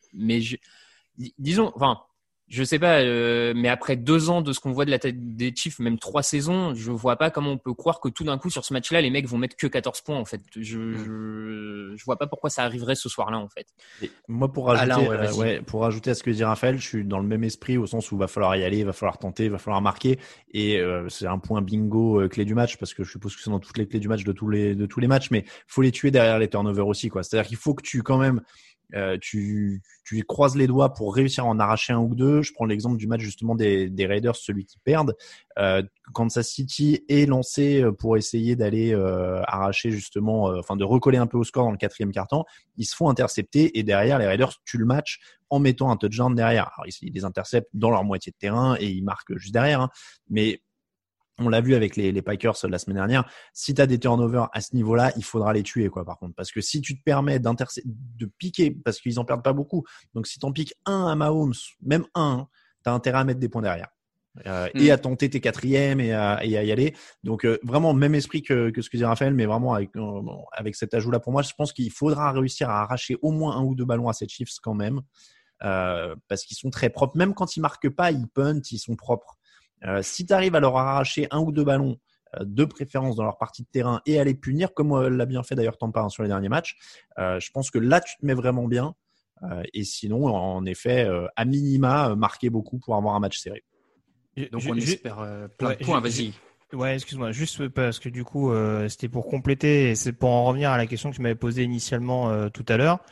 mais je, disons, enfin, je sais pas, euh, mais après deux ans de ce qu'on voit de la tête des Chiefs, même trois saisons, je vois pas comment on peut croire que tout d'un coup sur ce match-là, les mecs vont mettre que quatorze points en fait. Je, mm. je, je vois pas pourquoi ça arriverait ce soir-là en fait. Et moi, pour rajouter, Alain, ouais, euh, ouais, pour rajouter à ce que dit Raphaël, je suis dans le même esprit au sens où il va falloir y aller, il va falloir tenter, il va falloir marquer, et euh, c'est un point bingo euh, clé du match parce que je suppose que c'est dans toutes les clés du match de tous les de tous les matchs, mais faut les tuer derrière les turnovers aussi quoi. C'est-à-dire qu'il faut que tu quand même Euh, tu, tu croises les doigts pour réussir à en arracher un ou deux. Je prends l'exemple du match justement des, des Raiders, celui qui perdent. Euh, Kansas City est lancé pour essayer d'aller euh, arracher justement, euh, enfin de recoller un peu au score dans le quatrième quart-temps. Ils se font intercepter et derrière les Raiders tuent le match en mettant un touchdown derrière. Alors ils, ils les interceptent dans leur moitié de terrain et ils marquent juste derrière. Hein. Mais on l'a vu avec les, les Packers la semaine dernière. Si tu as des turnovers à ce niveau-là, il faudra les tuer, quoi, par contre. Parce que si tu te permets de piquer, parce qu'ils en perdent pas beaucoup. Donc, si t'en piques un à Mahomes, même un, t'as intérêt à mettre des points derrière. Euh, mm. Et à tenter tes quatrièmes et à, et à y aller. Donc, euh, vraiment, même esprit que, que ce que dit Raphaël, mais vraiment avec, euh, avec cet ajout-là, pour moi, je pense qu'il faudra réussir à arracher au moins un ou deux ballons à ces Chiefs quand même. Euh, parce qu'ils sont très propres. Même quand ils marquent pas, ils puntent, ils sont propres. Euh, si tu arrives à leur arracher un ou deux ballons euh, de préférence dans leur partie de terrain et à les punir, comme euh, l'a bien fait d'ailleurs Tampa hein, sur les derniers matchs, euh, je pense que là tu te mets vraiment bien. Euh, et sinon, en effet, euh, à minima, euh, marquer beaucoup pour avoir un match serré. Donc on je, espère euh, plein ouais, de points. Je, vas-y. Ouais, excuse-moi, juste parce que du coup, euh, c'était pour compléter et c'est pour en revenir à la question que tu m'avais posée initialement euh, tout à l'heure.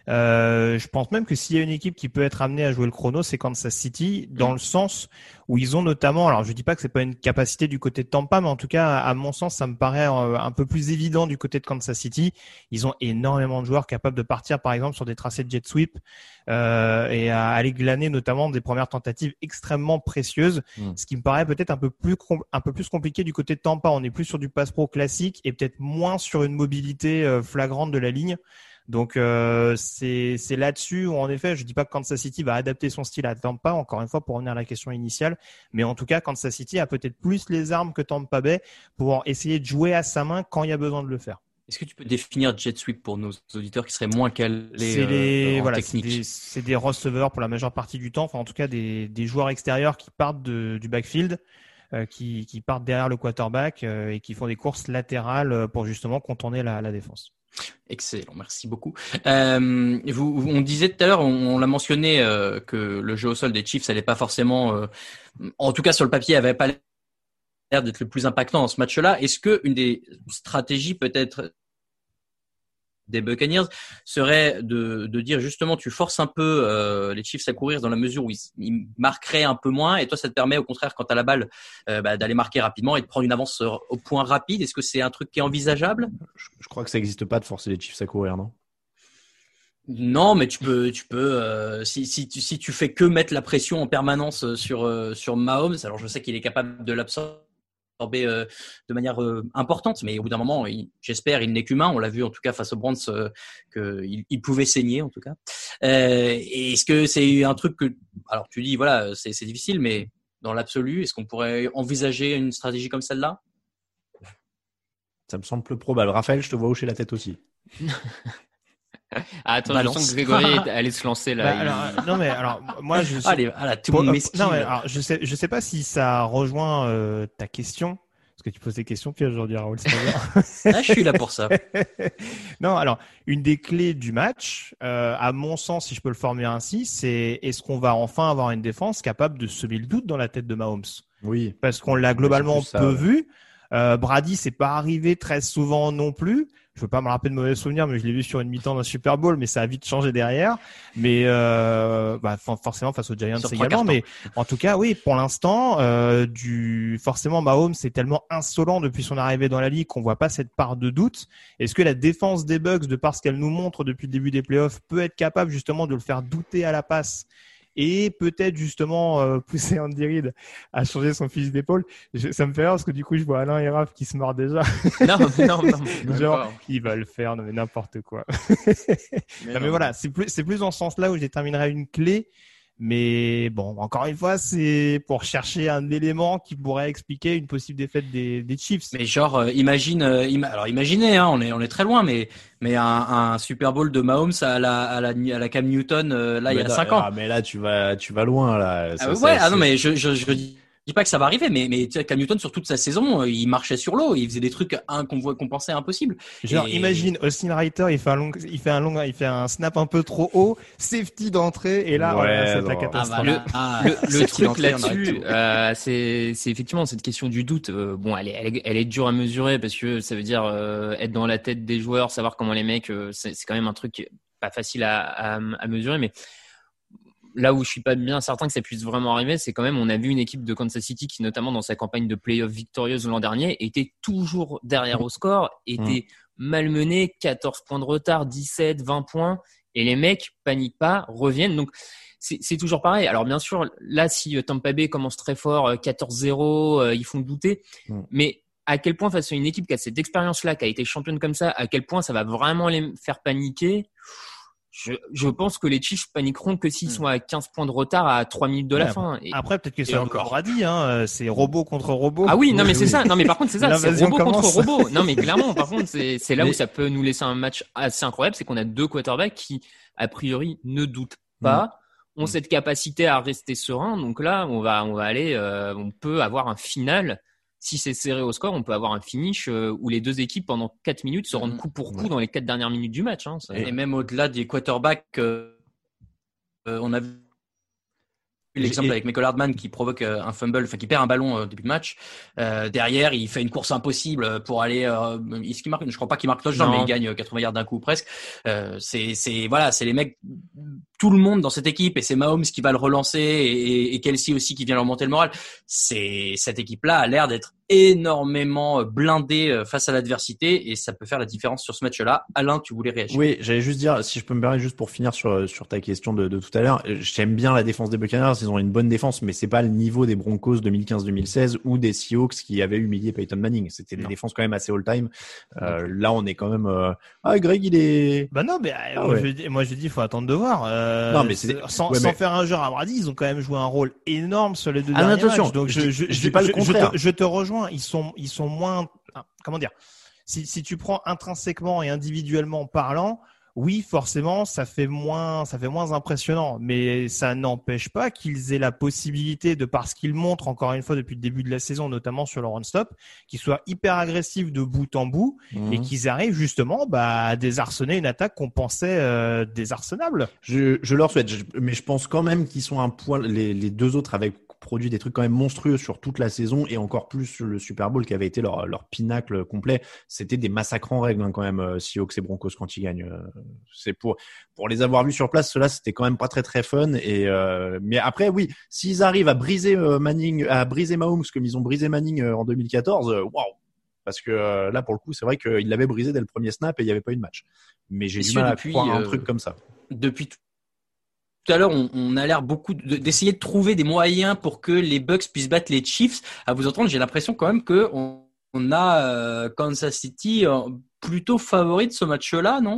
Euh, je pense même que s'il y a une équipe qui peut être amenée à jouer le chrono, c'est Kansas City, dans mmh. le sens où ils ont notamment, alors je dis pas que c'est pas une capacité du côté de Tampa, mais en tout cas, à mon sens, ça me paraît un peu plus évident du côté de Kansas City. Ils ont énormément de joueurs capables de partir, par exemple, sur des tracés de jet sweep euh, et à aller glaner notamment des premières tentatives extrêmement précieuses, mmh. ce qui me paraît peut-être un peu plus un peu plus compliqué du côté de Tampa. On est plus sur du pass pro classique et peut-être moins sur une mobilité euh, flagrante de la ligne. Donc euh, c'est c'est là-dessus où en effet, je dis pas que Kansas City va adapter son style à Tampa, encore une fois pour revenir à la question initiale, mais en tout cas Kansas City a peut-être plus les armes que Tampa Bay pour essayer de jouer à sa main quand il y a besoin de le faire. Est-ce que tu peux définir jet sweep pour nos auditeurs qui seraient moins calés c'est les, euh, en voilà, technique? C'est des, c'est des receveurs pour la majeure partie du temps, enfin en tout cas des des joueurs extérieurs qui partent de, du backfield. Euh, qui, qui partent derrière le quarterback euh, et qui font des courses latérales pour justement contourner la, la défense. Excellent, merci beaucoup. Euh, vous, on disait tout à l'heure, on, on l'a mentionné euh, que le jeu au sol des Chiefs, ça n'allait pas forcément, euh, en tout cas sur le papier, avait pas l'air d'être le plus impactant dans ce match-là. Est-ce que une des stratégies peut-être des Buccaneers serait de, de dire justement tu forces un peu euh, les Chiefs à courir dans la mesure où ils, ils marqueraient un peu moins et toi ça te permet au contraire quand tu as la balle euh, bah, d'aller marquer rapidement et de prendre une avance au point rapide. Est-ce que c'est un truc qui est envisageable? je, je crois que ça n'existe pas de forcer les Chiefs à courir, non? Non, mais tu peux, tu peux, euh, si si tu si tu fais que mettre la pression en permanence sur euh, sur Mahomes, alors je sais qu'il est capable de l'absorber Euh, de manière euh, importante, mais au bout d'un moment, il, j'espère, il n'est qu'humain. On l'a vu en tout cas face aux Browns euh, qu'il il pouvait saigner en tout cas. Euh, et est-ce que c'est un truc que, alors tu dis voilà, c'est, c'est difficile, mais dans l'absolu, est-ce qu'on pourrait envisager une stratégie comme celle-là? Ça me semble peu probable. Raphaël, je te vois hocher la tête aussi. Ah, attends, Balance. Je sens que Grégory allait se lancer là. Bah, alors, non mais alors moi je suis... Allez, voilà, tout le monde m'esquive. Non mais alors je sais je sais pas si ça rejoint euh, ta question parce que tu poses des questions puis aujourd'hui Raoul c'est pas ah, je suis là pour ça. Non, alors une des clés du match euh, à mon sens si je peux le formuler ainsi, c'est est-ce qu'on va enfin avoir une défense capable de semer le doute dans la tête de Mahomes? Oui. Parce qu'on l'a globalement ça, peu ouais. vu. Euh, Brady, c'est pas arrivé très souvent non plus. Je veux pas me rappeler de mauvais souvenirs, mais je l'ai vu sur une mi-temps d'un Super Bowl, mais ça a vite changé derrière. Mais euh, bah, forcément face aux Giants également. Mais en tout cas, oui, pour l'instant, euh, du forcément Mahomes c'est tellement insolent depuis son arrivée dans la ligue qu'on voit pas cette part de doute. Est-ce que la défense des Bucs, de par ce qu'elle nous montre depuis le début des playoffs, peut être capable justement de le faire douter à la passe? Et peut-être justement euh, pousser Andy Reid à changer son fusil d'épaule. Je, ça me fait rire parce que du coup je vois Alain et Raph qui se marrent déjà. Non, non, non. Genre il va le faire, non mais n'importe quoi. Mais non, mais non. Voilà, c'est plus c'est plus dans ce sens-là où je déterminerai une clé. Mais bon, encore une fois, c'est pour chercher un élément qui pourrait expliquer une possible défaite des, des Chiefs. Mais genre, euh, imagine, euh, ima- alors imaginez, hein, on est on est très loin, mais mais un, un Super Bowl de Mahomes à la à la à la Cam Newton euh, là mais il y a là, cinq ans. Ah, mais là, tu vas, tu vas loin là. Ça, Ah, ça, ouais, ah c'est- non mais je je je dis dis pas que ça va arriver, mais mais tu sais, Cam Newton sur toute sa saison, euh, il marchait sur l'eau, il faisait des trucs hein, qu'on voit qu'on pensait impossibles. Genre, Et- imagine Austin Reiter, il fait un long, il fait un long, il fait un snap un peu trop haut, safety d'entrée, et là, Ouais, voilà, c'est la non. catastrophe. Ah, voilà. Ah, Le, le c'est truc l'entrée, on arrête là-dessus, tout. euh, c'est, c'est effectivement cette question du doute. Euh, bon, elle est, elle est, elle est dure à mesurer parce que ça veut dire euh, être dans la tête des joueurs, savoir comment les mecs. Euh, c'est, c'est quand même un truc pas facile à, à, à mesurer, mais là où je suis pas bien certain que ça puisse vraiment arriver, c'est quand même, on a vu une équipe de Kansas City qui, notamment dans sa campagne de playoff victorieuse l'an dernier, était toujours derrière au score, était malmenée, quatorze points de retard, dix-sept, vingt points, et les mecs paniquent pas, reviennent. Donc, c'est, c'est toujours pareil. Alors, bien sûr, là, si Tampa Bay commence très fort, euh, quatorze zéro, euh, ils font douter, Mm. mais à quel point, face à une équipe qui a cette expérience-là, qui a été championne comme ça, à quel point ça va vraiment les faire paniquer? Je, je pense que les Chiefs paniqueront que s'ils sont à quinze points de retard à trois minutes de la Ouais, fin. Et- Après, peut-être que et ça encore. aura dit, hein, c'est robot contre robot. Ah oui, non, mais c'est Oui. ça. Non, mais par contre, c'est ça. C'est L'invasion robot commence. contre robot. Non, mais clairement, par contre, c'est, c'est là Mais- où ça peut nous laisser un match assez incroyable. C'est qu'on a deux quarterbacks qui, a priori, ne doutent pas, ont cette capacité à rester serein. Donc là, on va, on va aller, euh, on peut avoir un final. Si c'est serré au score, on peut avoir un finish euh, où les deux équipes, pendant quatre minutes, se rendent coup pour coup dans les quatre dernières minutes du match. Hein. Ça- Et même au-delà des quarterbacks, euh, euh, on a vu l'exemple Et- avec Michael Hardman qui provoque euh, un fumble, enfin qui perd un ballon au début de match. Euh, derrière, il fait une course impossible pour aller. Euh, est-ce qu'il marque ? Je crois pas qu'il marque touchdown, Non. mais il gagne quatre-vingts yards d'un coup presque. Euh, c'est, c'est voilà, c'est les mecs, tout le monde dans cette équipe, et c'est Mahomes qui va le relancer, et, et Kelsey aussi qui vient leur monter le moral. C'est cette équipe-là a l'air d'être énormément blindée face à l'adversité, et ça peut faire la différence sur ce match-là. Alain, tu voulais réagir ? Oui, j'allais juste dire, si je peux me permettre, juste pour finir sur sur ta question de, de tout à l'heure, j'aime bien la défense des Buccaneers, ils ont une bonne défense, mais c'est pas le niveau des Broncos deux mille quinze deux mille seize ou des Seahawks qui avaient humilié Peyton Manning. C'était des Non. défenses quand même assez all-time. Euh, là, on est quand même. Euh... Ah, Greg, il est. Bah non, mais euh, Ah moi, ouais. je, dis- moi je dis, faut attendre de voir. Euh, Non, mais c'est- sans, ouais, sans mais- faire un jeu à Brady, ils ont quand même joué un rôle énorme sur les deux Ah, derniers attention, matchs. Donc je je, dis- je, je dis pas le je- contraire. te, je te rejoins. Ils sont, ils sont moins. ah, Comment dire ? Si, si tu prends intrinsèquement et individuellement parlant, oui, forcément, ça fait moins, ça fait moins impressionnant. Mais ça n'empêche pas qu'ils aient la possibilité, de par ce qu'ils montrent encore une fois depuis le début de la saison, notamment sur le run-stop, qu'ils soient hyper agressifs de bout en bout et qu'ils arrivent justement bah, à désarçonner une attaque qu'on pensait euh, désarçonnable. Je, je leur souhaite, je- mais je pense quand même qu'ils sont un poil. Les, les deux autres avaient produit des trucs quand même monstrueux sur toute la saison et encore plus sur le Super Bowl qui avait été leur, leur pinacle complet. C'était des massacres en règle hein, quand même, euh, Seahawks et Broncos quand ils gagnent. Euh, c'est pour pour les avoir vus sur place, cela c'était quand même pas très très fun. Et euh, mais après oui, s'ils arrivent à briser euh, Manning, à briser Mahomes comme ils ont brisé Manning euh, en deux mille quatorze, waouh. Wow. Parce que euh, là, pour le coup, c'est vrai qu'ils l'avaient brisé dès le premier snap et il n'y avait pas eu de match. Mais j'ai du Messieurs, mal à depuis, croire à un euh, truc comme ça. Depuis tout tout à l'heure, on, on a l'air beaucoup de- d'essayer de trouver des moyens pour que les Bucks puissent battre les Chiefs. À vous entendre, j'ai l'impression quand même que on, on a euh, Kansas City euh, plutôt favori de ce match-là, non ?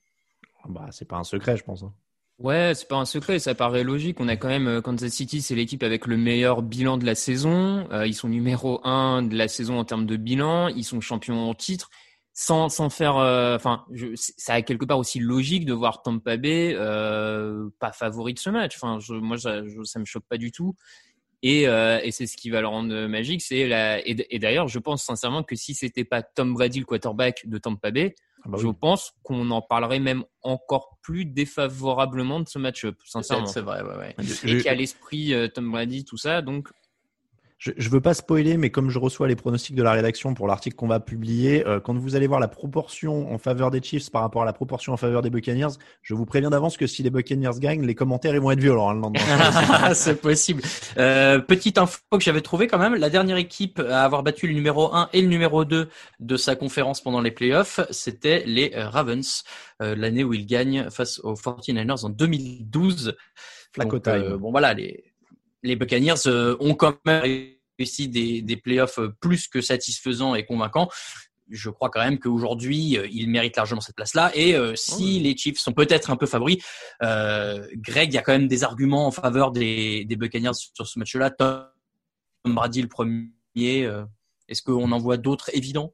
Bah, c'est pas un secret, je pense. hein. Ouais, c'est pas un secret, ça paraît logique. On a quand même euh, Kansas City, c'est l'équipe avec le meilleur bilan de la saison. Euh, ils sont numéro un de la saison en termes de bilan. Ils sont champions en titre. Sans sans faire, enfin, euh, ça a quelque part aussi logique de voir Tampa Bay euh, pas favori de ce match. Enfin, je, moi, ça, je, ça me choque pas du tout. Et, euh, et c'est ce qui va le rendre magique. C'est la. Et, et d'ailleurs, je pense sincèrement que si c'était pas Tom Brady le quarterback de Tampa Bay, Ah bah je oui. pense qu'on en parlerait même encore plus défavorablement de ce match-up, sincèrement. C'est vrai, ouais, ouais. Et Je- qu'il y a l'esprit euh, Tom Brady, tout ça, donc. Je, je veux pas spoiler, mais comme je reçois les pronostics de la rédaction pour l'article qu'on va publier, euh, quand vous allez voir la proportion en faveur des Chiefs par rapport à la proportion en faveur des Buccaneers, je vous préviens d'avance que si les Buccaneers gagnent, les commentaires ils vont être violents hein, le lendemain. C'est possible. Euh, petite info que j'avais trouvée quand même, la dernière équipe à avoir battu le numéro un et le numéro deux de sa conférence pendant les playoffs, c'était les euh, Ravens, euh, l'année où ils gagnent face aux forty-niners en deux mille douze. Flaco Donc, euh, time. bon voilà, les les Buccaneers euh, ont quand même réussi des des playoffs plus que satisfaisants et convaincants. je crois quand même qu'aujourd'hui, euh, il mérite largement cette place-là. Et euh, si oh. les Chiefs sont peut-être un peu favoris, euh, Greg, il y a quand même des arguments en faveur des, des Buccaneers sur ce match-là. Tom Brady le premier. Euh, est-ce qu'on en voit d'autres évidents?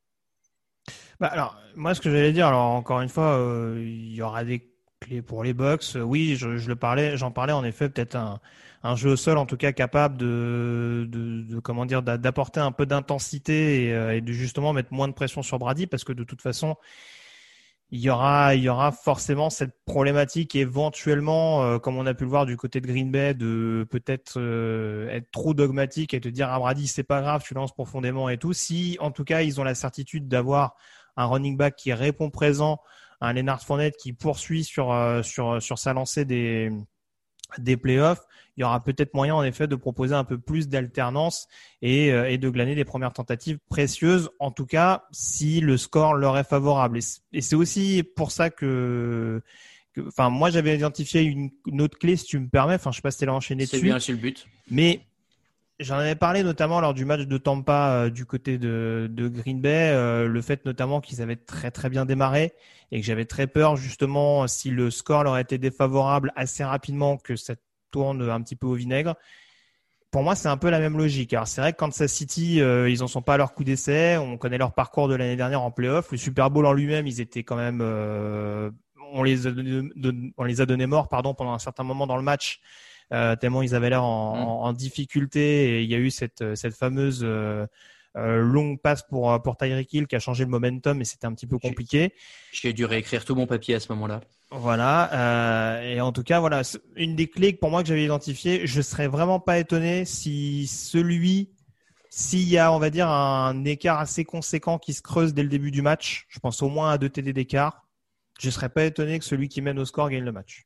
Bah alors, moi, ce que j'allais dire, alors encore une fois, euh, il y aura des clés pour les Bucks. Oui, je, je le parlais, j'en parlais en effet, peut-être un, un jeu au sol, en tout cas capable de, de, de comment dire, d'apporter un peu d'intensité et, et de justement mettre moins de pression sur Brady, parce que de toute façon, il y aura, il y aura forcément cette problématique éventuellement, euh, comme on a pu le voir du côté de Green Bay, de peut-être euh, être trop dogmatique et te dire à Brady, c'est pas grave, tu lances profondément et tout. Si, en tout cas, ils ont la certitude d'avoir un running back qui répond présent, un Leonard Fournette qui poursuit sur euh, sur sur sa lancée des des playoffs, il y aura peut-être moyen en effet de proposer un peu plus d'alternance et euh, et de glaner des premières tentatives précieuses, en tout cas si le score leur est favorable. Et, et c'est aussi pour ça que que enfin moi j'avais identifié une, une autre clé, si tu me permets, enfin je sais pas si tu l'as enchaîné dessus. C'est bien, c'est le but. Mais j'en avais parlé notamment lors du match de Tampa euh, du côté de, de Green Bay, euh, le fait notamment qu'ils avaient très très bien démarré et que j'avais très peur justement si le score leur était défavorable assez rapidement que ça tourne un petit peu au vinaigre. Pour moi, c'est un peu la même logique. Alors c'est vrai que Kansas City, euh, ils en sont pas à leur coup d'essai. On connaît leur parcours de l'année dernière en play-off. Le Super Bowl en lui-même, ils étaient quand même, euh, on les a donné, on les a donné morts, pardon, pendant un certain moment dans le match. Euh, tellement ils avaient l'air en, mmh. en, en difficulté, et il y a eu cette, cette fameuse euh, euh, longue passe pour, pour Tyreek Hill qui a changé le momentum, et c'était un petit peu compliqué. J'ai dû réécrire tout mon papier à ce moment-là. Voilà, euh, et en tout cas, voilà, une des clés pour moi que j'avais identifiées, je serais vraiment pas étonné si celui, s'il y a, on va dire, un écart assez conséquent qui se creuse dès le début du match, je pense au moins à deux T D d'écart, je serais pas étonné que celui qui mène au score gagne le match.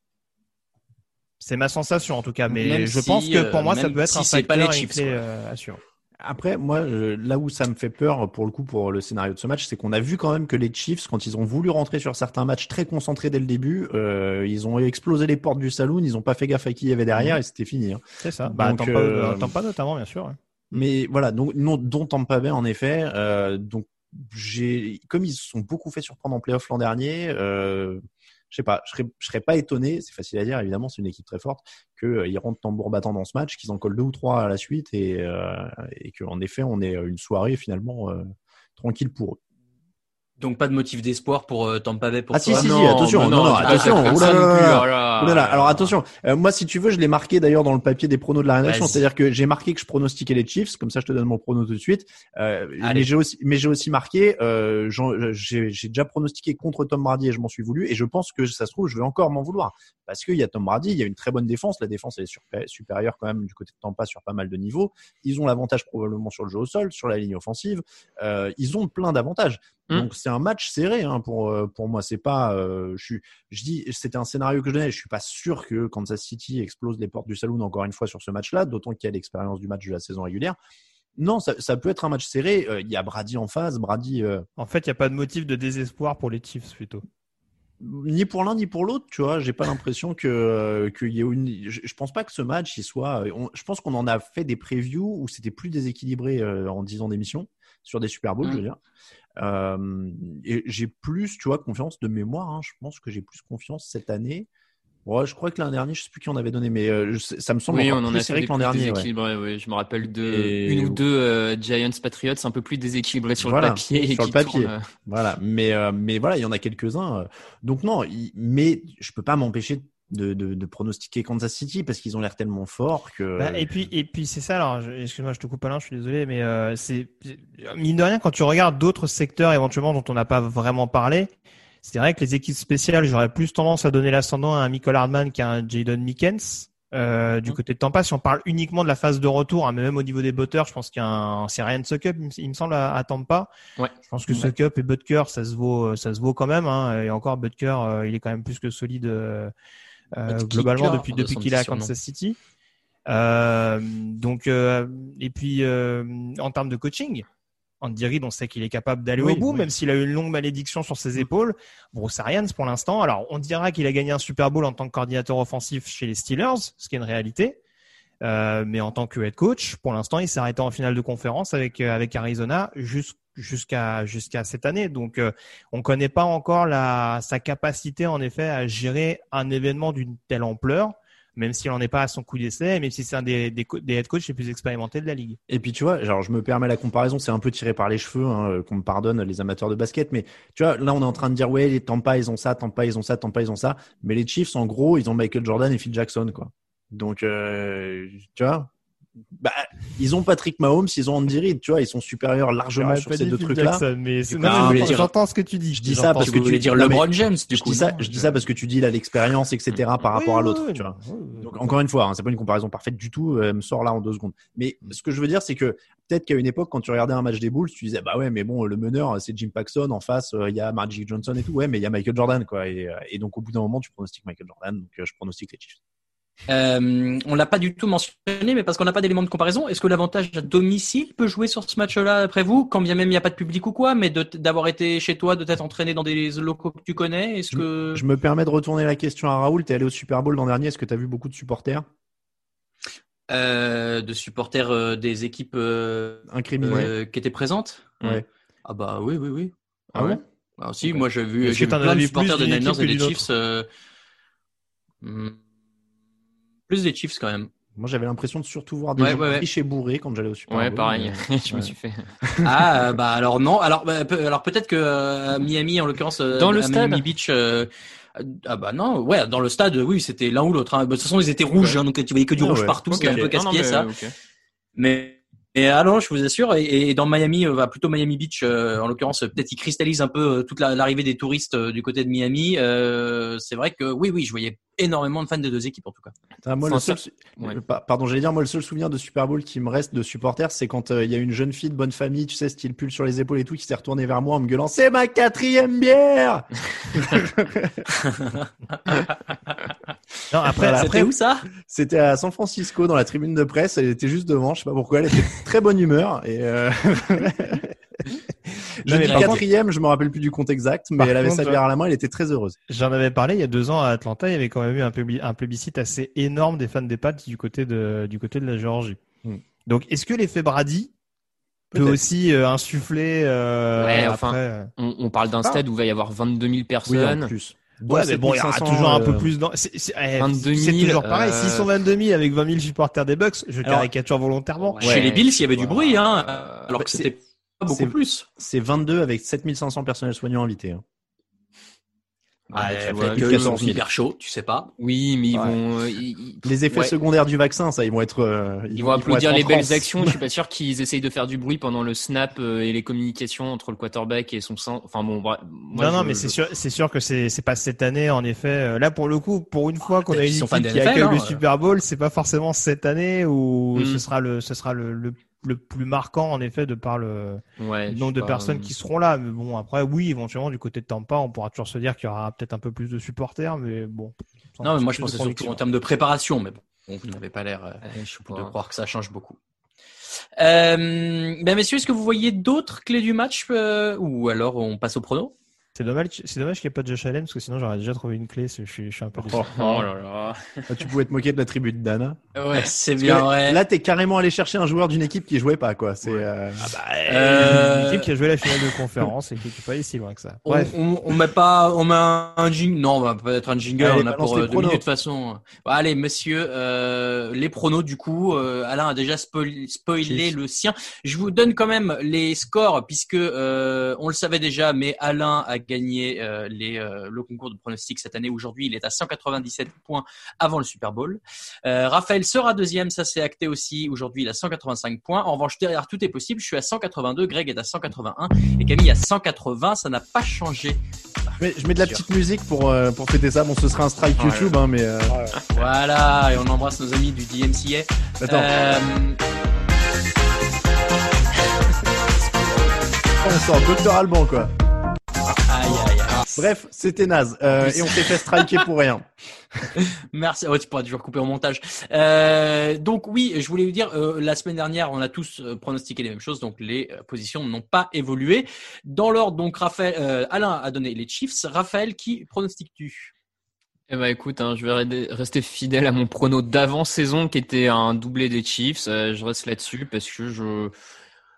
C'est ma sensation en tout cas, mais même je si, pense que pour moi euh, ça peut être si un facteur facteur et une clé euh, assurant. Après, moi, euh, là où ça me fait peur pour le coup pour le scénario de ce match, c'est qu'on a vu quand même que les Chiefs, quand ils ont voulu rentrer sur certains matchs très concentrés dès le début, euh, ils ont explosé les portes du saloon, ils ont pas fait gaffe à qui il y avait derrière, mmh. et c'était fini. Hein. C'est ça. Bah, donc, Tampa, euh, Tampa notamment, bien sûr. Ouais. Mais voilà, donc non, dont Tampa Bay en effet. Euh, donc j'ai, comme ils se sont beaucoup fait surprendre en playoff l'an dernier. Euh, Je sais pas, je serais, je serais pas étonné, c'est facile à dire, évidemment, c'est une équipe très forte, qu'ils euh, rentrent tambour battant dans ce match, qu'ils en collent deux ou trois à la suite et, euh, et qu'en effet, on ait une soirée finalement euh, tranquille pour eux. Donc pas de motif d'espoir pour euh, Tampa Bay pour ah, toi. Ah si si, non, si attention, non, non, non attention. Oulala, oulala. Alors attention. Euh, moi si tu veux, je l'ai marqué d'ailleurs dans le papier des pronos de la rédaction, c'est-à-dire que j'ai marqué que je pronostiquais les Chiefs, comme ça je te donne mon prono tout de suite. Euh, mais j'ai aussi mais j'ai aussi marqué euh, j'ai j'ai déjà pronostiqué contre Tom Brady et je m'en suis voulu, et je pense que ça se trouve je vais encore m'en vouloir parce qu'il y a Tom Brady, il y a une très bonne défense, la défense elle est supérieure quand même du côté de Tampa sur pas mal de niveaux. Ils ont l'avantage probablement sur le jeu au sol, sur la ligne offensive. Euh, ils ont plein d'avantages. Donc mmh. c'est un match serré hein, pour pour moi. C'est pas, euh, je suis, je dis, c'était un scénario que je donnais. Je suis pas sûr que Kansas City explose les portes du saloon encore une fois sur ce match-là, d'autant qu'il y a l'expérience du match de la saison régulière. Non, ça, ça peut être un match serré. Il euh, y a Brady en face, Brady. Euh... En fait, il y a pas de motif de désespoir pour les Chiefs plutôt. Ni pour l'un ni pour l'autre, tu vois. J'ai pas l'impression que euh, qu'il y ait une. Je, je pense pas que ce match il soit. On, je pense qu'on en a fait des previews où c'était plus déséquilibré euh, en dix ans d'émission sur des Super Bowls, mmh. je veux dire. Euh, et j'ai plus, tu vois, confiance de mémoire. Hein, je pense que j'ai plus confiance cette année. Ouais, je crois que l'an dernier, je sais plus qui on avait donné, mais euh, ça me semble oui, encore on plus en a serré fait que l'an dernier. Ouais. Ouais, je me rappelle de et... une ou deux euh, Giants Patriots un peu plus déséquilibrés sur voilà, le papier. Sur et le papier. Tournent... Voilà, mais euh, mais voilà, il y en a quelques-uns. Donc non, il... mais je peux pas m'empêcher de, de, de pronostiquer Kansas City parce qu'ils ont l'air tellement forts que. Bah, et puis et puis c'est ça. Alors, je, excuse-moi, je te coupe Alain, je suis désolé, mais euh, c'est mine de rien quand tu regardes d'autres secteurs éventuellement dont on n'a pas vraiment parlé. C'est vrai que les équipes spéciales, j'aurais plus tendance à donner l'ascendant à un Michael Hardman qu'à un Jaden Mickens. Euh, du côté de Tampa, si on parle uniquement de la phase de retour, hein, mais même au niveau des butters, je pense qu'il y a un, c'est Ryan Suckup, il me semble, à, à Tampa. Ouais. Je pense que ouais. Suckup et Butker, ça se vaut, ça se vaut quand même, hein. Et encore, Butker, euh, il est quand même plus que solide, euh, euh, globalement depuis, depuis qu'il est à Kansas City. Euh, donc, euh, et puis, euh, en termes de coaching, Andy Reid, on sait qu'il est capable d'aller oui, au bout, oui. même s'il a eu une longue malédiction sur ses épaules. Bruce Arians, pour l'instant, alors on dira qu'il a gagné un Super Bowl en tant que coordinateur offensif chez les Steelers, ce qui est une réalité. Euh, mais en tant que head coach, pour l'instant, il s'est arrêté en finale de conférence avec avec Arizona, juste jusqu'à jusqu'à cette année. Donc, euh, on connaît pas encore la sa capacité en effet à gérer un événement d'une telle ampleur, même s'il n'en est pas à son coup d'essai, même si c'est un des, des, des head coachs les plus expérimentés de la ligue. Et puis tu vois, genre je me permets la comparaison, c'est un peu tiré par les cheveux, hein, qu'on me pardonne les amateurs de basket, mais tu vois, là on est en train de dire ouais, les Tampa ils ont ça, Tampa ils ont ça, Tampa ils ont ça, mais les Chiefs en gros ils ont Michael Jordan et Phil Jackson quoi. Donc euh, tu vois, bah ils ont Patrick Mahomes, ils ont Andy Reid, tu vois, ils sont supérieurs largement sur ces deux trucs-là. Mais c'est... Non, non, mais non, dire... j'entends ce que tu dis. Je dis ça parce que tu voulais dire LeBron James. Du je coup, dis ça, non, je dis ça parce que tu dis là l'expérience, et cetera par rapport oui, à l'autre, oui, tu vois. oui. Donc encore une fois, hein, c'est pas une comparaison parfaite du tout. Elle me sort là en deux secondes. Mais ce que je veux dire, c'est que peut-être qu'à une époque, quand tu regardais un match des Bulls, tu disais bah ouais, mais bon, le meneur c'est Jim Paxson, en face il euh, y a Magic Johnson et tout, ouais, mais il y a Michael Jordan quoi. Et, et donc au bout d'un moment, tu pronostiques Michael Jordan, donc euh, je pronostique les Chiefs. Euh, on l'a pas du tout mentionné, mais parce qu'on n'a pas d'éléments de comparaison, est-ce que l'avantage à domicile peut jouer sur ce match-là après vous, quand bien même il n'y a pas de public ou quoi, mais de, d'avoir été chez toi, de t'être entraîné dans des locaux que tu connais, est-ce je, que je me permets de retourner la question à Raoul. T'es allé au Super Bowl l'an dernier, est-ce que t'as vu beaucoup de supporters? Euh, de supporters euh, des équipes euh, incriminées euh, qui étaient présentes? Ouais. Ah bah oui, oui, oui. Ah, ah ouais. Ah, si, okay. moi j'ai vu, est-ce j'ai que vu plein de vu supporters des Niners et des autre Chiefs. Euh... Hmm. Plus des Chiefs quand même. Moi, j'avais l'impression de surtout voir des ouais, gens ouais, riches et bourrés quand j'allais au Super ouais, Bowl. pareil. Mais... je ouais. me suis fait. Ah, bah alors non. Alors, bah, pe- alors peut-être que euh, Miami, en l'occurrence, euh, dans le à stade. Miami Beach. Euh, ah bah non, ouais, dans le stade, oui, c'était l'un ou l'autre. Hein. Bah, de toute façon, ils étaient rouges, okay. hein, donc tu voyais que du ah, rouge ouais. partout. Okay. C'était un peu casse-pied, non, non, mais, ça. Okay. Mais Et alors, je vous assure, et, et dans Miami, euh, plutôt Miami Beach, euh, en l'occurrence, peut-être il cristallise un peu euh, toute la, l'arrivée des touristes euh, du côté de Miami. Euh, c'est vrai que oui, oui, je voyais énormément de fans des deux équipes en tout cas. Ah, moi, enfin, le seul, ouais. pardon, j'allais dire, moi, le seul souvenir de Super Bowl qui me reste de supporters, c'est quand il euh, y a une jeune fille de bonne famille, tu sais, style pull sur les épaules et tout, qui s'est retournée vers moi en me gueulant, c'est ma quatrième bière. Non, après, voilà. après, c'était où ça? C'était à San Francisco, dans la tribune de presse. Elle était juste devant, je sais pas pourquoi. Elle était de très bonne humeur et. Euh... je dis quatrième, je me rappelle plus du compte exact, mais elle avait contre, sa bière à la main. Elle était très heureuse. J'en avais parlé il y a deux ans à Atlanta. Il y avait quand même eu un, publi- un plébiscite assez énorme des fans des Pats du côté de du côté de la Géorgie. Hmm. Donc, est-ce que l'effet Brady peut aussi euh, insuffler euh, ouais, après, enfin, euh... on, on parle d'un ah. stade où il va y avoir vingt-deux mille personnes. Oui, en plus. Ouais, mais bon, il y aura toujours un peu plus dans, c'est, c'est, vingt-deux mille, c'est toujours pareil. Euh... S'ils sont vingt-deux mille avec vingt mille supporters des Bucks, je alors, caricature volontairement. Ouais, chez les Bills, il y avait du bruit, hein. Alors bah, que c'était pas beaucoup c'est, plus. C'est vingt-deux avec sept mille cinq cents personnels soignants invités, hein. Ouais, ouais, ils sont hyper chauds, tu sais pas. Oui, mais ils ouais. vont. Euh, ils, les effets ouais. secondaires du vaccin, ça, ils vont être. Euh, ils, ils vont applaudir les belles actions. Je suis pas sûr qu'ils essayent de faire du bruit pendant le snap euh, et les communications entre le quarterback et son sein. Enfin bon, moi, non, non, je, mais je... c'est sûr, c'est sûr que c'est c'est pas cette année en effet. Là, pour le coup, pour une fois ah, qu'on a une équipe qui accueille hein, le Super Bowl, c'est pas forcément cette année où mm. ce sera le, ce sera le, le le plus marquant en effet de par le, ouais, le nombre de pas... personnes qui seront là. Mais bon, après, oui, éventuellement du côté de Tampa, on pourra toujours se dire qu'il y aura peut-être un peu plus de supporters, mais bon. Non, mais moi je pensais surtout en termes de préparation, mais bon, vous n'avez pas l'air euh, ouais, de croire que ça change beaucoup. Euh, ben messieurs, est-ce que vous voyez d'autres clés du match euh, ou alors on passe au prono? C'est dommage, c'est dommage qu'il n'y ait pas de Josh Allen parce que sinon j'aurais déjà trouvé une clé. Je suis, je suis un peu déçu. Oh, oh là là. Tu pouvais te moquer de la tribu de Dana. Ouais, c'est bien vrai. Là, t'es carrément allé chercher un joueur d'une équipe qui jouait pas, quoi. C'est ouais. euh... ah bah, euh... une équipe qui a joué la finale de conférence et qui n'est pas allé si loin que ça. Bref, on, on, on met pas, on met un, un jingle. Non, on va peut-être un jingle. Allez, on a pour euh, deux minutes de toute façon. Bon, allez, messieurs, euh, les pronos du coup. Euh, Alain a déjà spoil, spoilé le sien. Je vous donne quand même les scores puisque euh, on le savait déjà, mais Alain a gagné. Euh, Les, euh, le concours de pronostics cette année. Aujourd'hui, il est à cent quatre-vingt-dix-sept points avant le Super Bowl. Euh, Raphaël sera deuxième, ça c'est acté aussi. Aujourd'hui, il a cent quatre-vingt-cinq points. En revanche, derrière, tout est possible. Je suis à cent quatre-vingt-deux, Greg est à cent quatre-vingt-un et Camille à cent quatre-vingts. Ça n'a pas changé. Je mets, je mets de la petite musique pour, euh, pour fêter ça. Bon, ce sera un strike ouais. YouTube, hein, mais... Euh... Voilà, et on embrasse nos amis du D M C A. Attends. Euh... on sort Docteur Alban, quoi. Aïe, aïe, aïe. Bref, c'était naze. Euh, et on s'est fait striker pour rien. Merci. Ouais, tu pourras toujours couper au montage. Euh, donc oui, je voulais vous dire, euh, la semaine dernière, on a tous euh, pronostiqué les mêmes choses, donc les euh, positions n'ont pas évolué. Dans l'ordre, donc Raphaël, euh, Alain a donné les Chiefs. Raphaël, qui pronostiques-tu? Eh ben écoute, hein, je vais rester fidèle à mon prono d'avant-saison qui était un doublé des Chiefs. Euh, je reste là-dessus parce que je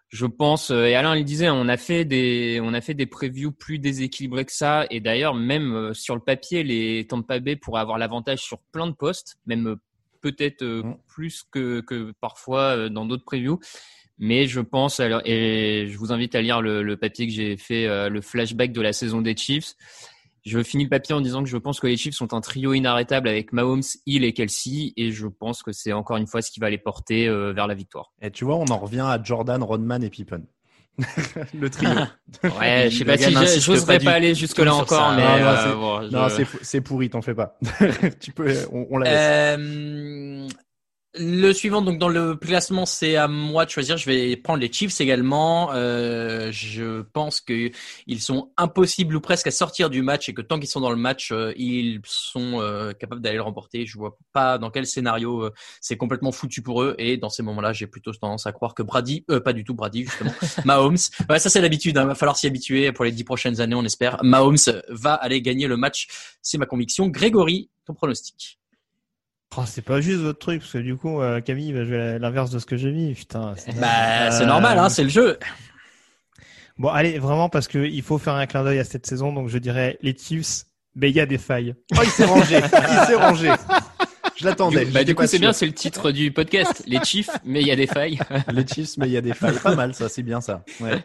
Je pense, et Alain le disait, on a fait des, on a fait des previews plus déséquilibrés que ça. Et d'ailleurs, même sur le papier, les Tampa Bay pourraient avoir l'avantage sur plein de postes, même peut-être mmh. plus que, que parfois dans d'autres previews. Mais je pense, alors, et je vous invite à lire le, le papier que j'ai fait, le flashback de la saison des Chiefs. Je finis le papier en disant que je pense que les Chiefs sont un trio inarrêtable avec Mahomes, Hill et Kelsey, et je pense que c'est encore une fois ce qui va les porter euh, vers la victoire. Et tu vois, on en revient à Jordan, Rodman et Pippen. Le trio. Ouais, je sais pas si je n'oserais pas, pas aller jusque là encore, ça. mais non, non, euh, c'est, bon, je... non, c'est, c'est pourri, t'en fais pas. Tu peux, on, on la laisse. Euh... Le suivant, donc dans le classement, c'est à moi de choisir. Je vais prendre les Chiefs également. Euh, je pense que ils sont impossibles ou presque à sortir du match et que tant qu'ils sont dans le match, euh, ils sont euh, capables d'aller le remporter. Je vois pas dans quel scénario euh, c'est complètement foutu pour eux. Et dans ces moments-là, j'ai plutôt tendance à croire que Brady, euh, pas du tout Brady justement, Mahomes. Ouais, ça c'est l'habitude. Il hein, va falloir s'y habituer pour les dix prochaines années, on espère. Mahomes va aller gagner le match. C'est ma conviction. Grégory, ton pronostic? Oh, c'est pas juste votre truc, parce que du coup, euh, Camille va jouer l'inverse de ce que j'ai mis. Putain, c'est... Bah, c'est euh... normal, hein, c'est le jeu. Bon, allez, vraiment, parce que il faut faire un clin d'œil à cette saison, donc je dirais les Chiefs, mais il y a des failles. Oh, il s'est rangé, il s'est rangé. Je l'attendais. Du, bah, du coup, c'est sûr. Bien, c'est le titre du podcast. Les Chiefs, mais il y a des failles. Les Chiefs, mais il y a des failles. Pas mal, ça, c'est bien ça. Ouais.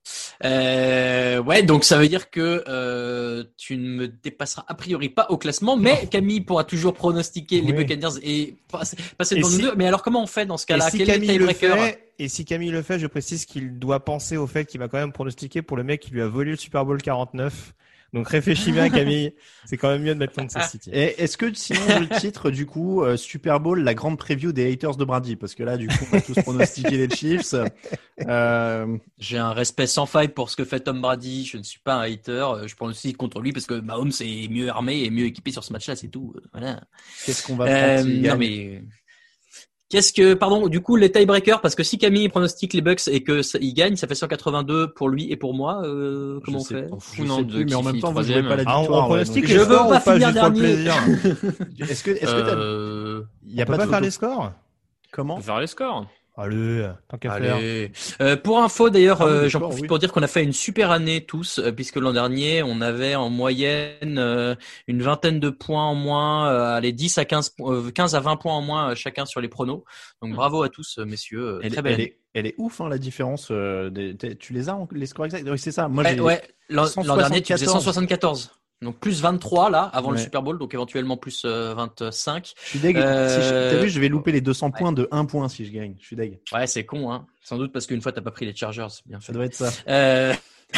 Euh, ouais, donc ça veut dire que euh, tu ne me dépasseras a priori pas au classement, mais Camille pourra toujours pronostiquer oui. les Buccaneers et passer, passer devant si, nous deux. Mais alors, comment on fait dans ce cas-là? Si Quel Camille est le le fait, Et si Camille le fait, je précise qu'il doit penser au fait qu'il va quand même pronostiquer pour le mec qui lui a volé le Super Bowl quarante-neuf. Donc réfléchis bien, Camille. C'est quand même mieux de mettre Kansas City. Et est-ce que sinon le titre du coup euh, Super Bowl, la grande preview des haters de Brady, parce que là du coup on va tous pronostiquer les Chiefs. Euh... J'ai un respect sans faille pour ce que fait Tom Brady. Je ne suis pas un hater. Je pronostique contre lui parce que Mahomes est mieux armé et mieux équipé sur ce match-là, c'est tout. Voilà. Qu'est-ce qu'on va prendre euh, Non mais. Qu'est-ce que, pardon, du coup, les tiebreakers, parce que si Camille pronostique les Bucks et que ça, il gagne, ça fait cent quatre-vingt-deux pour lui et pour moi, euh, comment je on fait? On fout, non, plus, mais en même temps, vous jouez pas la victoire. Ah, on, on pronostique ouais, je veux pas finir dernier. Est-ce que, est-ce que euh... il y a on pas, pas de faire les scores? Comment? On peut faire les scores. Allez, tant qu'à Allez. faire. Euh, pour info, d'ailleurs, ah, euh, j'en profite oui. pour dire qu'on a fait une super année tous, euh, puisque l'an dernier, on avait en moyenne euh, une vingtaine de points en moins, euh, allez, dix à quinze, euh, quinze à vingt points en moins euh, chacun sur les pronos. Donc bravo à tous, euh, messieurs. Euh, elle, très belle elle année. Est, elle est ouf, hein, la différence. Euh, des, tu les as, les scores exacts? Oui, c'est ça. Moi, ouais, j'ai ouais. L'an, l'an dernier, tu faisais cent soixante-quatorze. Donc plus vingt-trois là avant ouais. le Super Bowl, donc éventuellement plus euh, vingt-cinq. Je suis deg. Euh... Si je... T'as vu, je vais louper les deux cents ouais. points de un point si je gagne. Je suis deg. Ouais, c'est con, hein. Sans doute parce qu'une fois t'as pas pris les Chargers, bien fait. Ça doit être ça. Euh...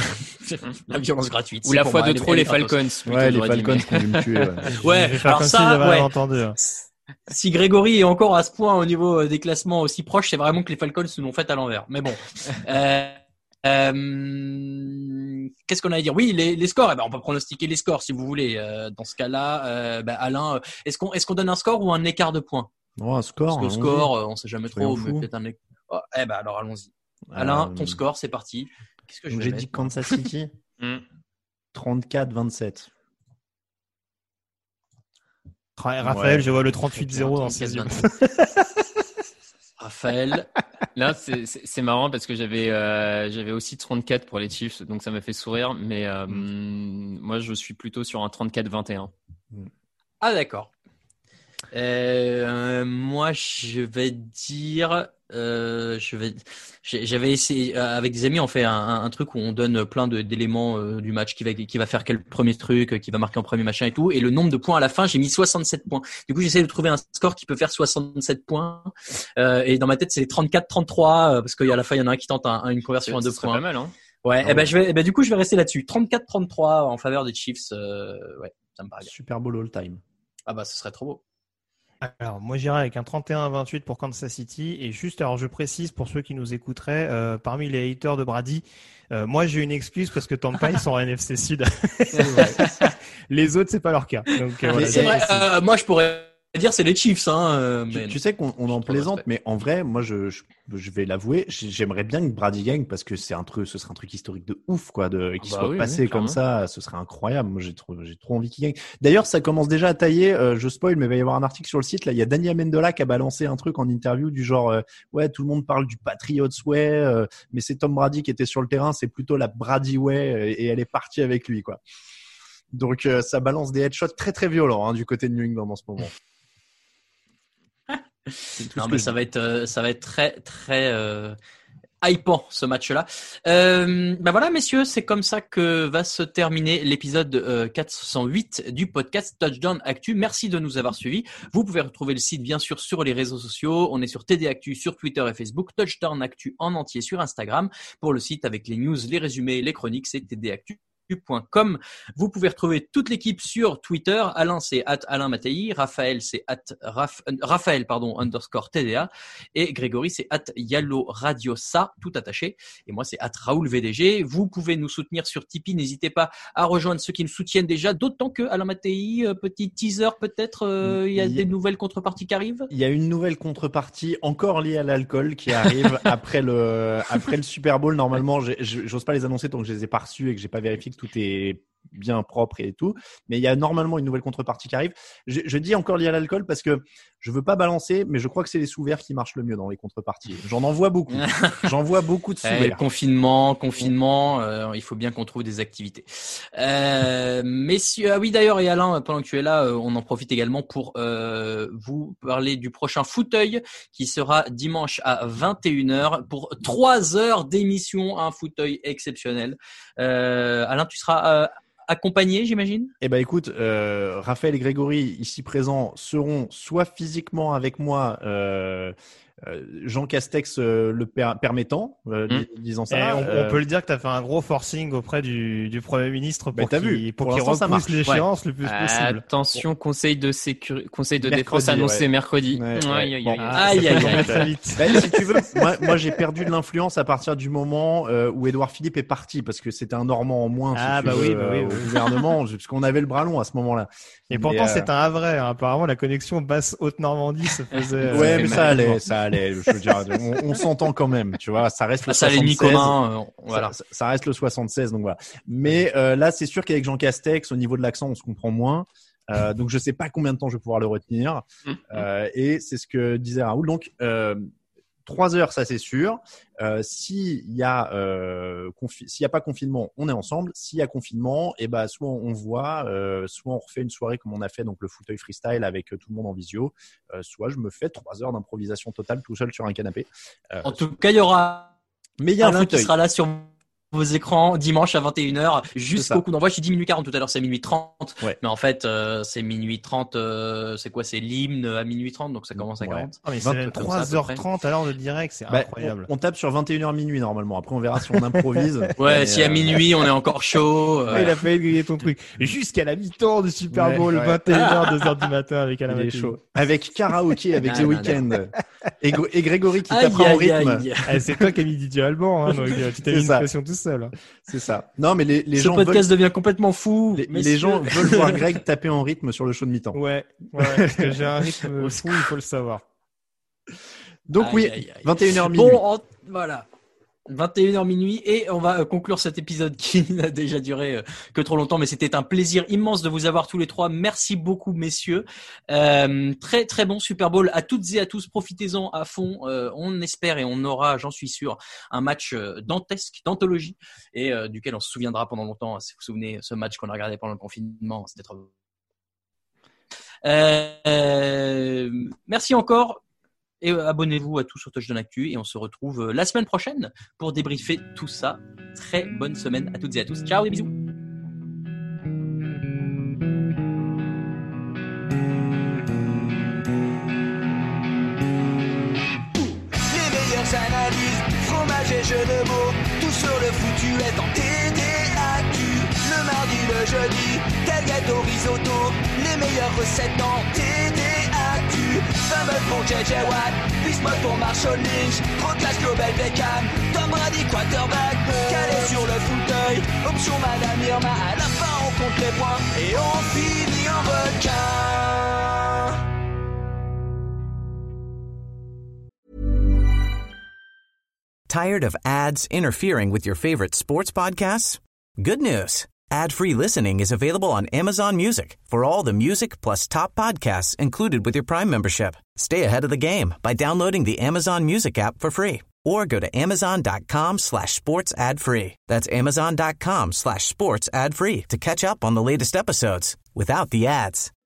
La violence gratuite. Ou la fois de trop les Falcons. Ouais, les Falcons qui ont dû me tuer. Ouais, ouais alors ça, ouais. Entendu. Si Grégory est encore à ce point au niveau des classements aussi proches, c'est vraiment que les Falcons nous l'ont fait à l'envers. Mais bon. euh... Euh, qu'est-ce qu'on a à dire? Oui, les, les scores. Eh ben, on peut pronostiquer les scores si vous voulez. Euh, dans ce cas-là, euh, ben, Alain, est-ce qu'on est-ce qu'on donne un score ou un écart de points? Non, un score. Parce que le score, euh, on sait jamais trop, mais peut-être un écart. Oh, eh ben alors allons-y. Alain, euh... ton score, c'est parti. Qu'est-ce que je vais J'ai mettre, dit Kansas City. trente-quatre vingt-sept. Raphaël, ouais. Je vois le trente-huit zéro dans ses yeux. Raphaël. Là, c'est, c'est, c'est marrant parce que j'avais, euh, j'avais aussi trente-quatre pour les Chiefs, donc ça m'a fait sourire. Mais euh, mm. moi, je suis plutôt sur un trente-quatre vingt et un. Ah, d'accord. Euh, moi, je vais dire, euh, je vais, j'avais essayé avec des amis, on fait un, un truc où on donne plein de, d'éléments euh, du match, qui va, qui va faire quel premier truc, qui va marquer en premier machin et tout, et le nombre de points à la fin, j'ai mis soixante-sept points. Du coup, j'essaie de trouver un score qui peut faire soixante-sept points, euh, et dans ma tête, c'est les trente-quatre trente-trois, euh, parce qu'à la fin, il y en a un qui tente un, une conversion c'est, à deux points. Pas mal, hein. Ouais, ah, et ben je vais, et ben du coup, je vais rester là-dessus. trente-quatre trente-trois en faveur des Chiefs. Euh, ouais, ça me paraît bien. Super Bowl all time. Ah bah, ce serait trop beau. Alors, moi, j'irai avec un trente et un vingt-huit pour Kansas City. Et juste, alors, je précise pour ceux qui nous écouteraient, euh, parmi les haters de Brady, euh, moi, j'ai une excuse parce que Tampa, ils sont en N F C Sud. Les autres, c'est pas leur cas. Donc, euh, voilà, c'est vrai. Euh, moi, je pourrais dire c'est les Chiefs, hein. Tu, Mais tu sais qu'on on en plaisante, mais en vrai, moi, je, je, je vais l'avouer, j'aimerais bien que Brady gagne parce que c'est un truc, ce serait un truc historique de ouf, quoi, de qu'il bah soit oui, passé oui, comme clairement. ça, ce serait incroyable. Moi, j'ai trop, j'ai trop envie qu'il gagne. D'ailleurs, ça commence déjà à tailler. Euh, je spoil, mais il va y avoir un article sur le site. Là, il y a Danny Amendola qui a balancé un truc en interview du genre, euh, ouais, tout le monde parle du Patriots way, euh, mais c'est Tom Brady qui était sur le terrain, c'est plutôt la Brady way, euh, et elle est partie avec lui, quoi. Donc, euh, ça balance des headshots très très violents hein, du côté de New England en ce moment. non, mais ça va être, euh, ça va être très, très euh, hypant ce match-là. Euh, ben voilà, messieurs, c'est comme ça que va se terminer l'épisode euh, quatre cent huit du podcast Touchdown Actu. Merci de nous avoir suivis. Vous pouvez retrouver le site bien sûr sur les réseaux sociaux. On est sur T D Actu sur Twitter et Facebook, Touchdown Actu en entier sur Instagram. Pour le site avec les news, les résumés, les chroniques, c'est T D Actu. .com. Vous pouvez retrouver toute l'équipe sur Twitter. Alain, c'est at Alain Mattei. Raphaël, c'est at Raph, Raphaël, pardon, underscore T D A. Et Grégory, c'est at Yallo Radiosa, tout attaché. Et moi, c'est at Raoul V D G. Vous pouvez nous soutenir sur Tipeee. N'hésitez pas à rejoindre ceux qui nous soutiennent déjà. D'autant que, Alain Mattei, petit teaser peut-être, euh, il y a des nouvelles contreparties qui arrivent. Il y a une nouvelle contrepartie encore liée à l'alcool qui arrive après le, après le Super Bowl. Normalement, j'ai, j'ose pas les annoncer tant que je les ai pas reçus et que j'ai pas vérifié que tout est bien propre et tout, mais il y a normalement une nouvelle contrepartie qui arrive. Je, je dis encore lié à l'alcool parce que je veux pas balancer, mais je crois que c'est les sous verts qui marchent le mieux dans les contreparties. J'en envoie beaucoup. J'en vois beaucoup de sous verts. Eh, confinement, confinement, euh, il faut bien qu'on trouve des activités. Euh, messieurs, ah oui d'ailleurs, et Alain, pendant que tu es là, euh, on en profite également pour euh, vous parler du prochain fauteuil qui sera dimanche à vingt et une heures pour trois heures d'émission, un fauteuil exceptionnel. Euh, Alain, tu seras euh, accompagné, j'imagine? Eh ben écoute, euh, Raphaël et Grégory ici présents seront soit physiquement avec moi, euh, euh, Jean Castex euh, le per- permettant, euh, Mmh. disant ça. Et on, euh, on peut le dire que tu as fait un gros forcing auprès du, du Premier ministre Bah, pour t'as qu'il, vu, pour pour qu'il l'instant, ça repousse marche. l'échéance Ouais. le plus possible. Attention, conseil de sécurité, conseil de Mercredi, défense annoncé ouais. mercredi. Ouais, ouais. Aïe, aïe, Bon. aïe. Ah, Aïe, ça aïe, peut aïe. tomber très vite. Ben, si tu veux, moi, moi j'ai perdu de l'influence à partir du moment euh, où Édouard Philippe est parti parce que c'était un Normand en moins si Ah, tu bah veux, oui, bah oui, euh, oui. au gouvernement, parce qu'on avait le bras long à ce moment-là. Et Mais, pourtant, euh, c'est un Havrais. Hein. Apparemment, la connexion Basse-Haute-Normandie se faisait. euh, Ouais, mais fait ça mal. allait, ça allait. Je veux dire, on, on s'entend quand même, tu vois. Ça reste le Ah, ça, les soixante-seize. commun, euh, voilà. Ça, ça reste le soixante-seize, donc voilà. Mais euh, là, c'est sûr qu'avec Jean Castex, au niveau de l'accent, on se comprend moins. Euh, donc, je sais pas combien de temps je vais pouvoir le retenir. Euh, et c'est ce que disait Raoul. Donc, euh, trois heures, ça c'est sûr. Euh, s'il y a euh, confi- s'il y a pas confinement, on est ensemble. S'il y a confinement, et ben soit on voit, euh, soit on refait une soirée comme on a fait donc le fauteuil freestyle avec euh, tout le monde en visio, euh, soit je me fais trois heures d'improvisation totale tout seul sur un canapé. Euh, En tout cas, il y aura mais il y a un Alain qui fauteuil. sera là sur vos écrans dimanche à vingt et une heures ça. jusqu'au coup d'envoi. J'ai dit minuit quarante tout à l'heure, c'est minuit trente. Ouais. Mais en fait, euh, c'est minuit trente. Euh, c'est quoi? C'est l'hymne à minuit trente, donc ça commence à Ouais. quarante. Ah, mais c'est vingt- même comme ça, à peu trois heures trente à l'heure de direct, c'est Bah, incroyable. on, on tape sur vingt et une heures minuit normalement. Après, on verra si on improvise. Ouais, Mais, si à euh, minuit on est encore chaud. Ah, euh, il a failli griller ton truc. Et jusqu'à la mi-temps du Super Ouais, Bowl, ouais. vingt et une heures, deux heures du matin avec Alain il est Mattei. chaud. Avec karaoké, avec Non, The non, Weeknd et, Gr- et Grégory qui aïe, tapera en aïe, rythme. aïe. Ah, c'est toi qui as mis D J Alban, hein, donc euh, tu t'es C'est mis une ça. pression tout seul. hein. C'est ça. Non, mais les, les Ce gens podcast veulent, devient complètement fou. les, messieurs. les gens veulent voir Greg taper en rythme sur le show de mi-temps. Ouais, ouais, parce que j'ai un rythme fou, il faut le savoir. Donc Aïe, oui, aïe, aïe. vingt et une heures minuit. Bon, en- voilà. vingt et une heures minuit et on va euh, conclure cet épisode qui n'a déjà duré euh, que trop longtemps, mais c'était un plaisir immense de vous avoir tous les trois. Merci beaucoup, messieurs. Euh, très très bon Super Bowl à toutes et à tous. Profitez-en à fond. Euh, on espère et on aura, j'en suis sûr, un match euh, dantesque, d'anthologie et euh, duquel on se souviendra pendant longtemps. Si vous vous souvenez, ce match qu'on a regardé pendant le confinement, c'était trop. Euh, euh, merci encore. Et abonnez-vous à tous sur Touchdown Actu et on se retrouve la semaine prochaine pour débriefer tout ça. Très bonne semaine à toutes et à tous. Ciao, des bisous. Les meilleures analyses, fromage et jeux de mots, tout sur le foutu est en T D A Q. Le mardi, le jeudi, tailgate au risotto, les meilleures recettes en T D A Q. Fumble pour J J Watt, Bismuth pour Marshall Lynch, Proclash Global Beckham, Tom Brady quarterback, calé sur le fauteuil, option Madame Irma, à la fin on compte les points et on finit en requin. Tired of ads interfering with your favorite sports podcasts? Good news. Ad-free listening is available on Amazon Music for all the music plus top podcasts included with your Prime membership. Stay ahead of the game by downloading the Amazon Music app for free or go to amazon.com slash sports ad free. That's amazon.com slash sports ad free to catch up on the latest episodes without the ads.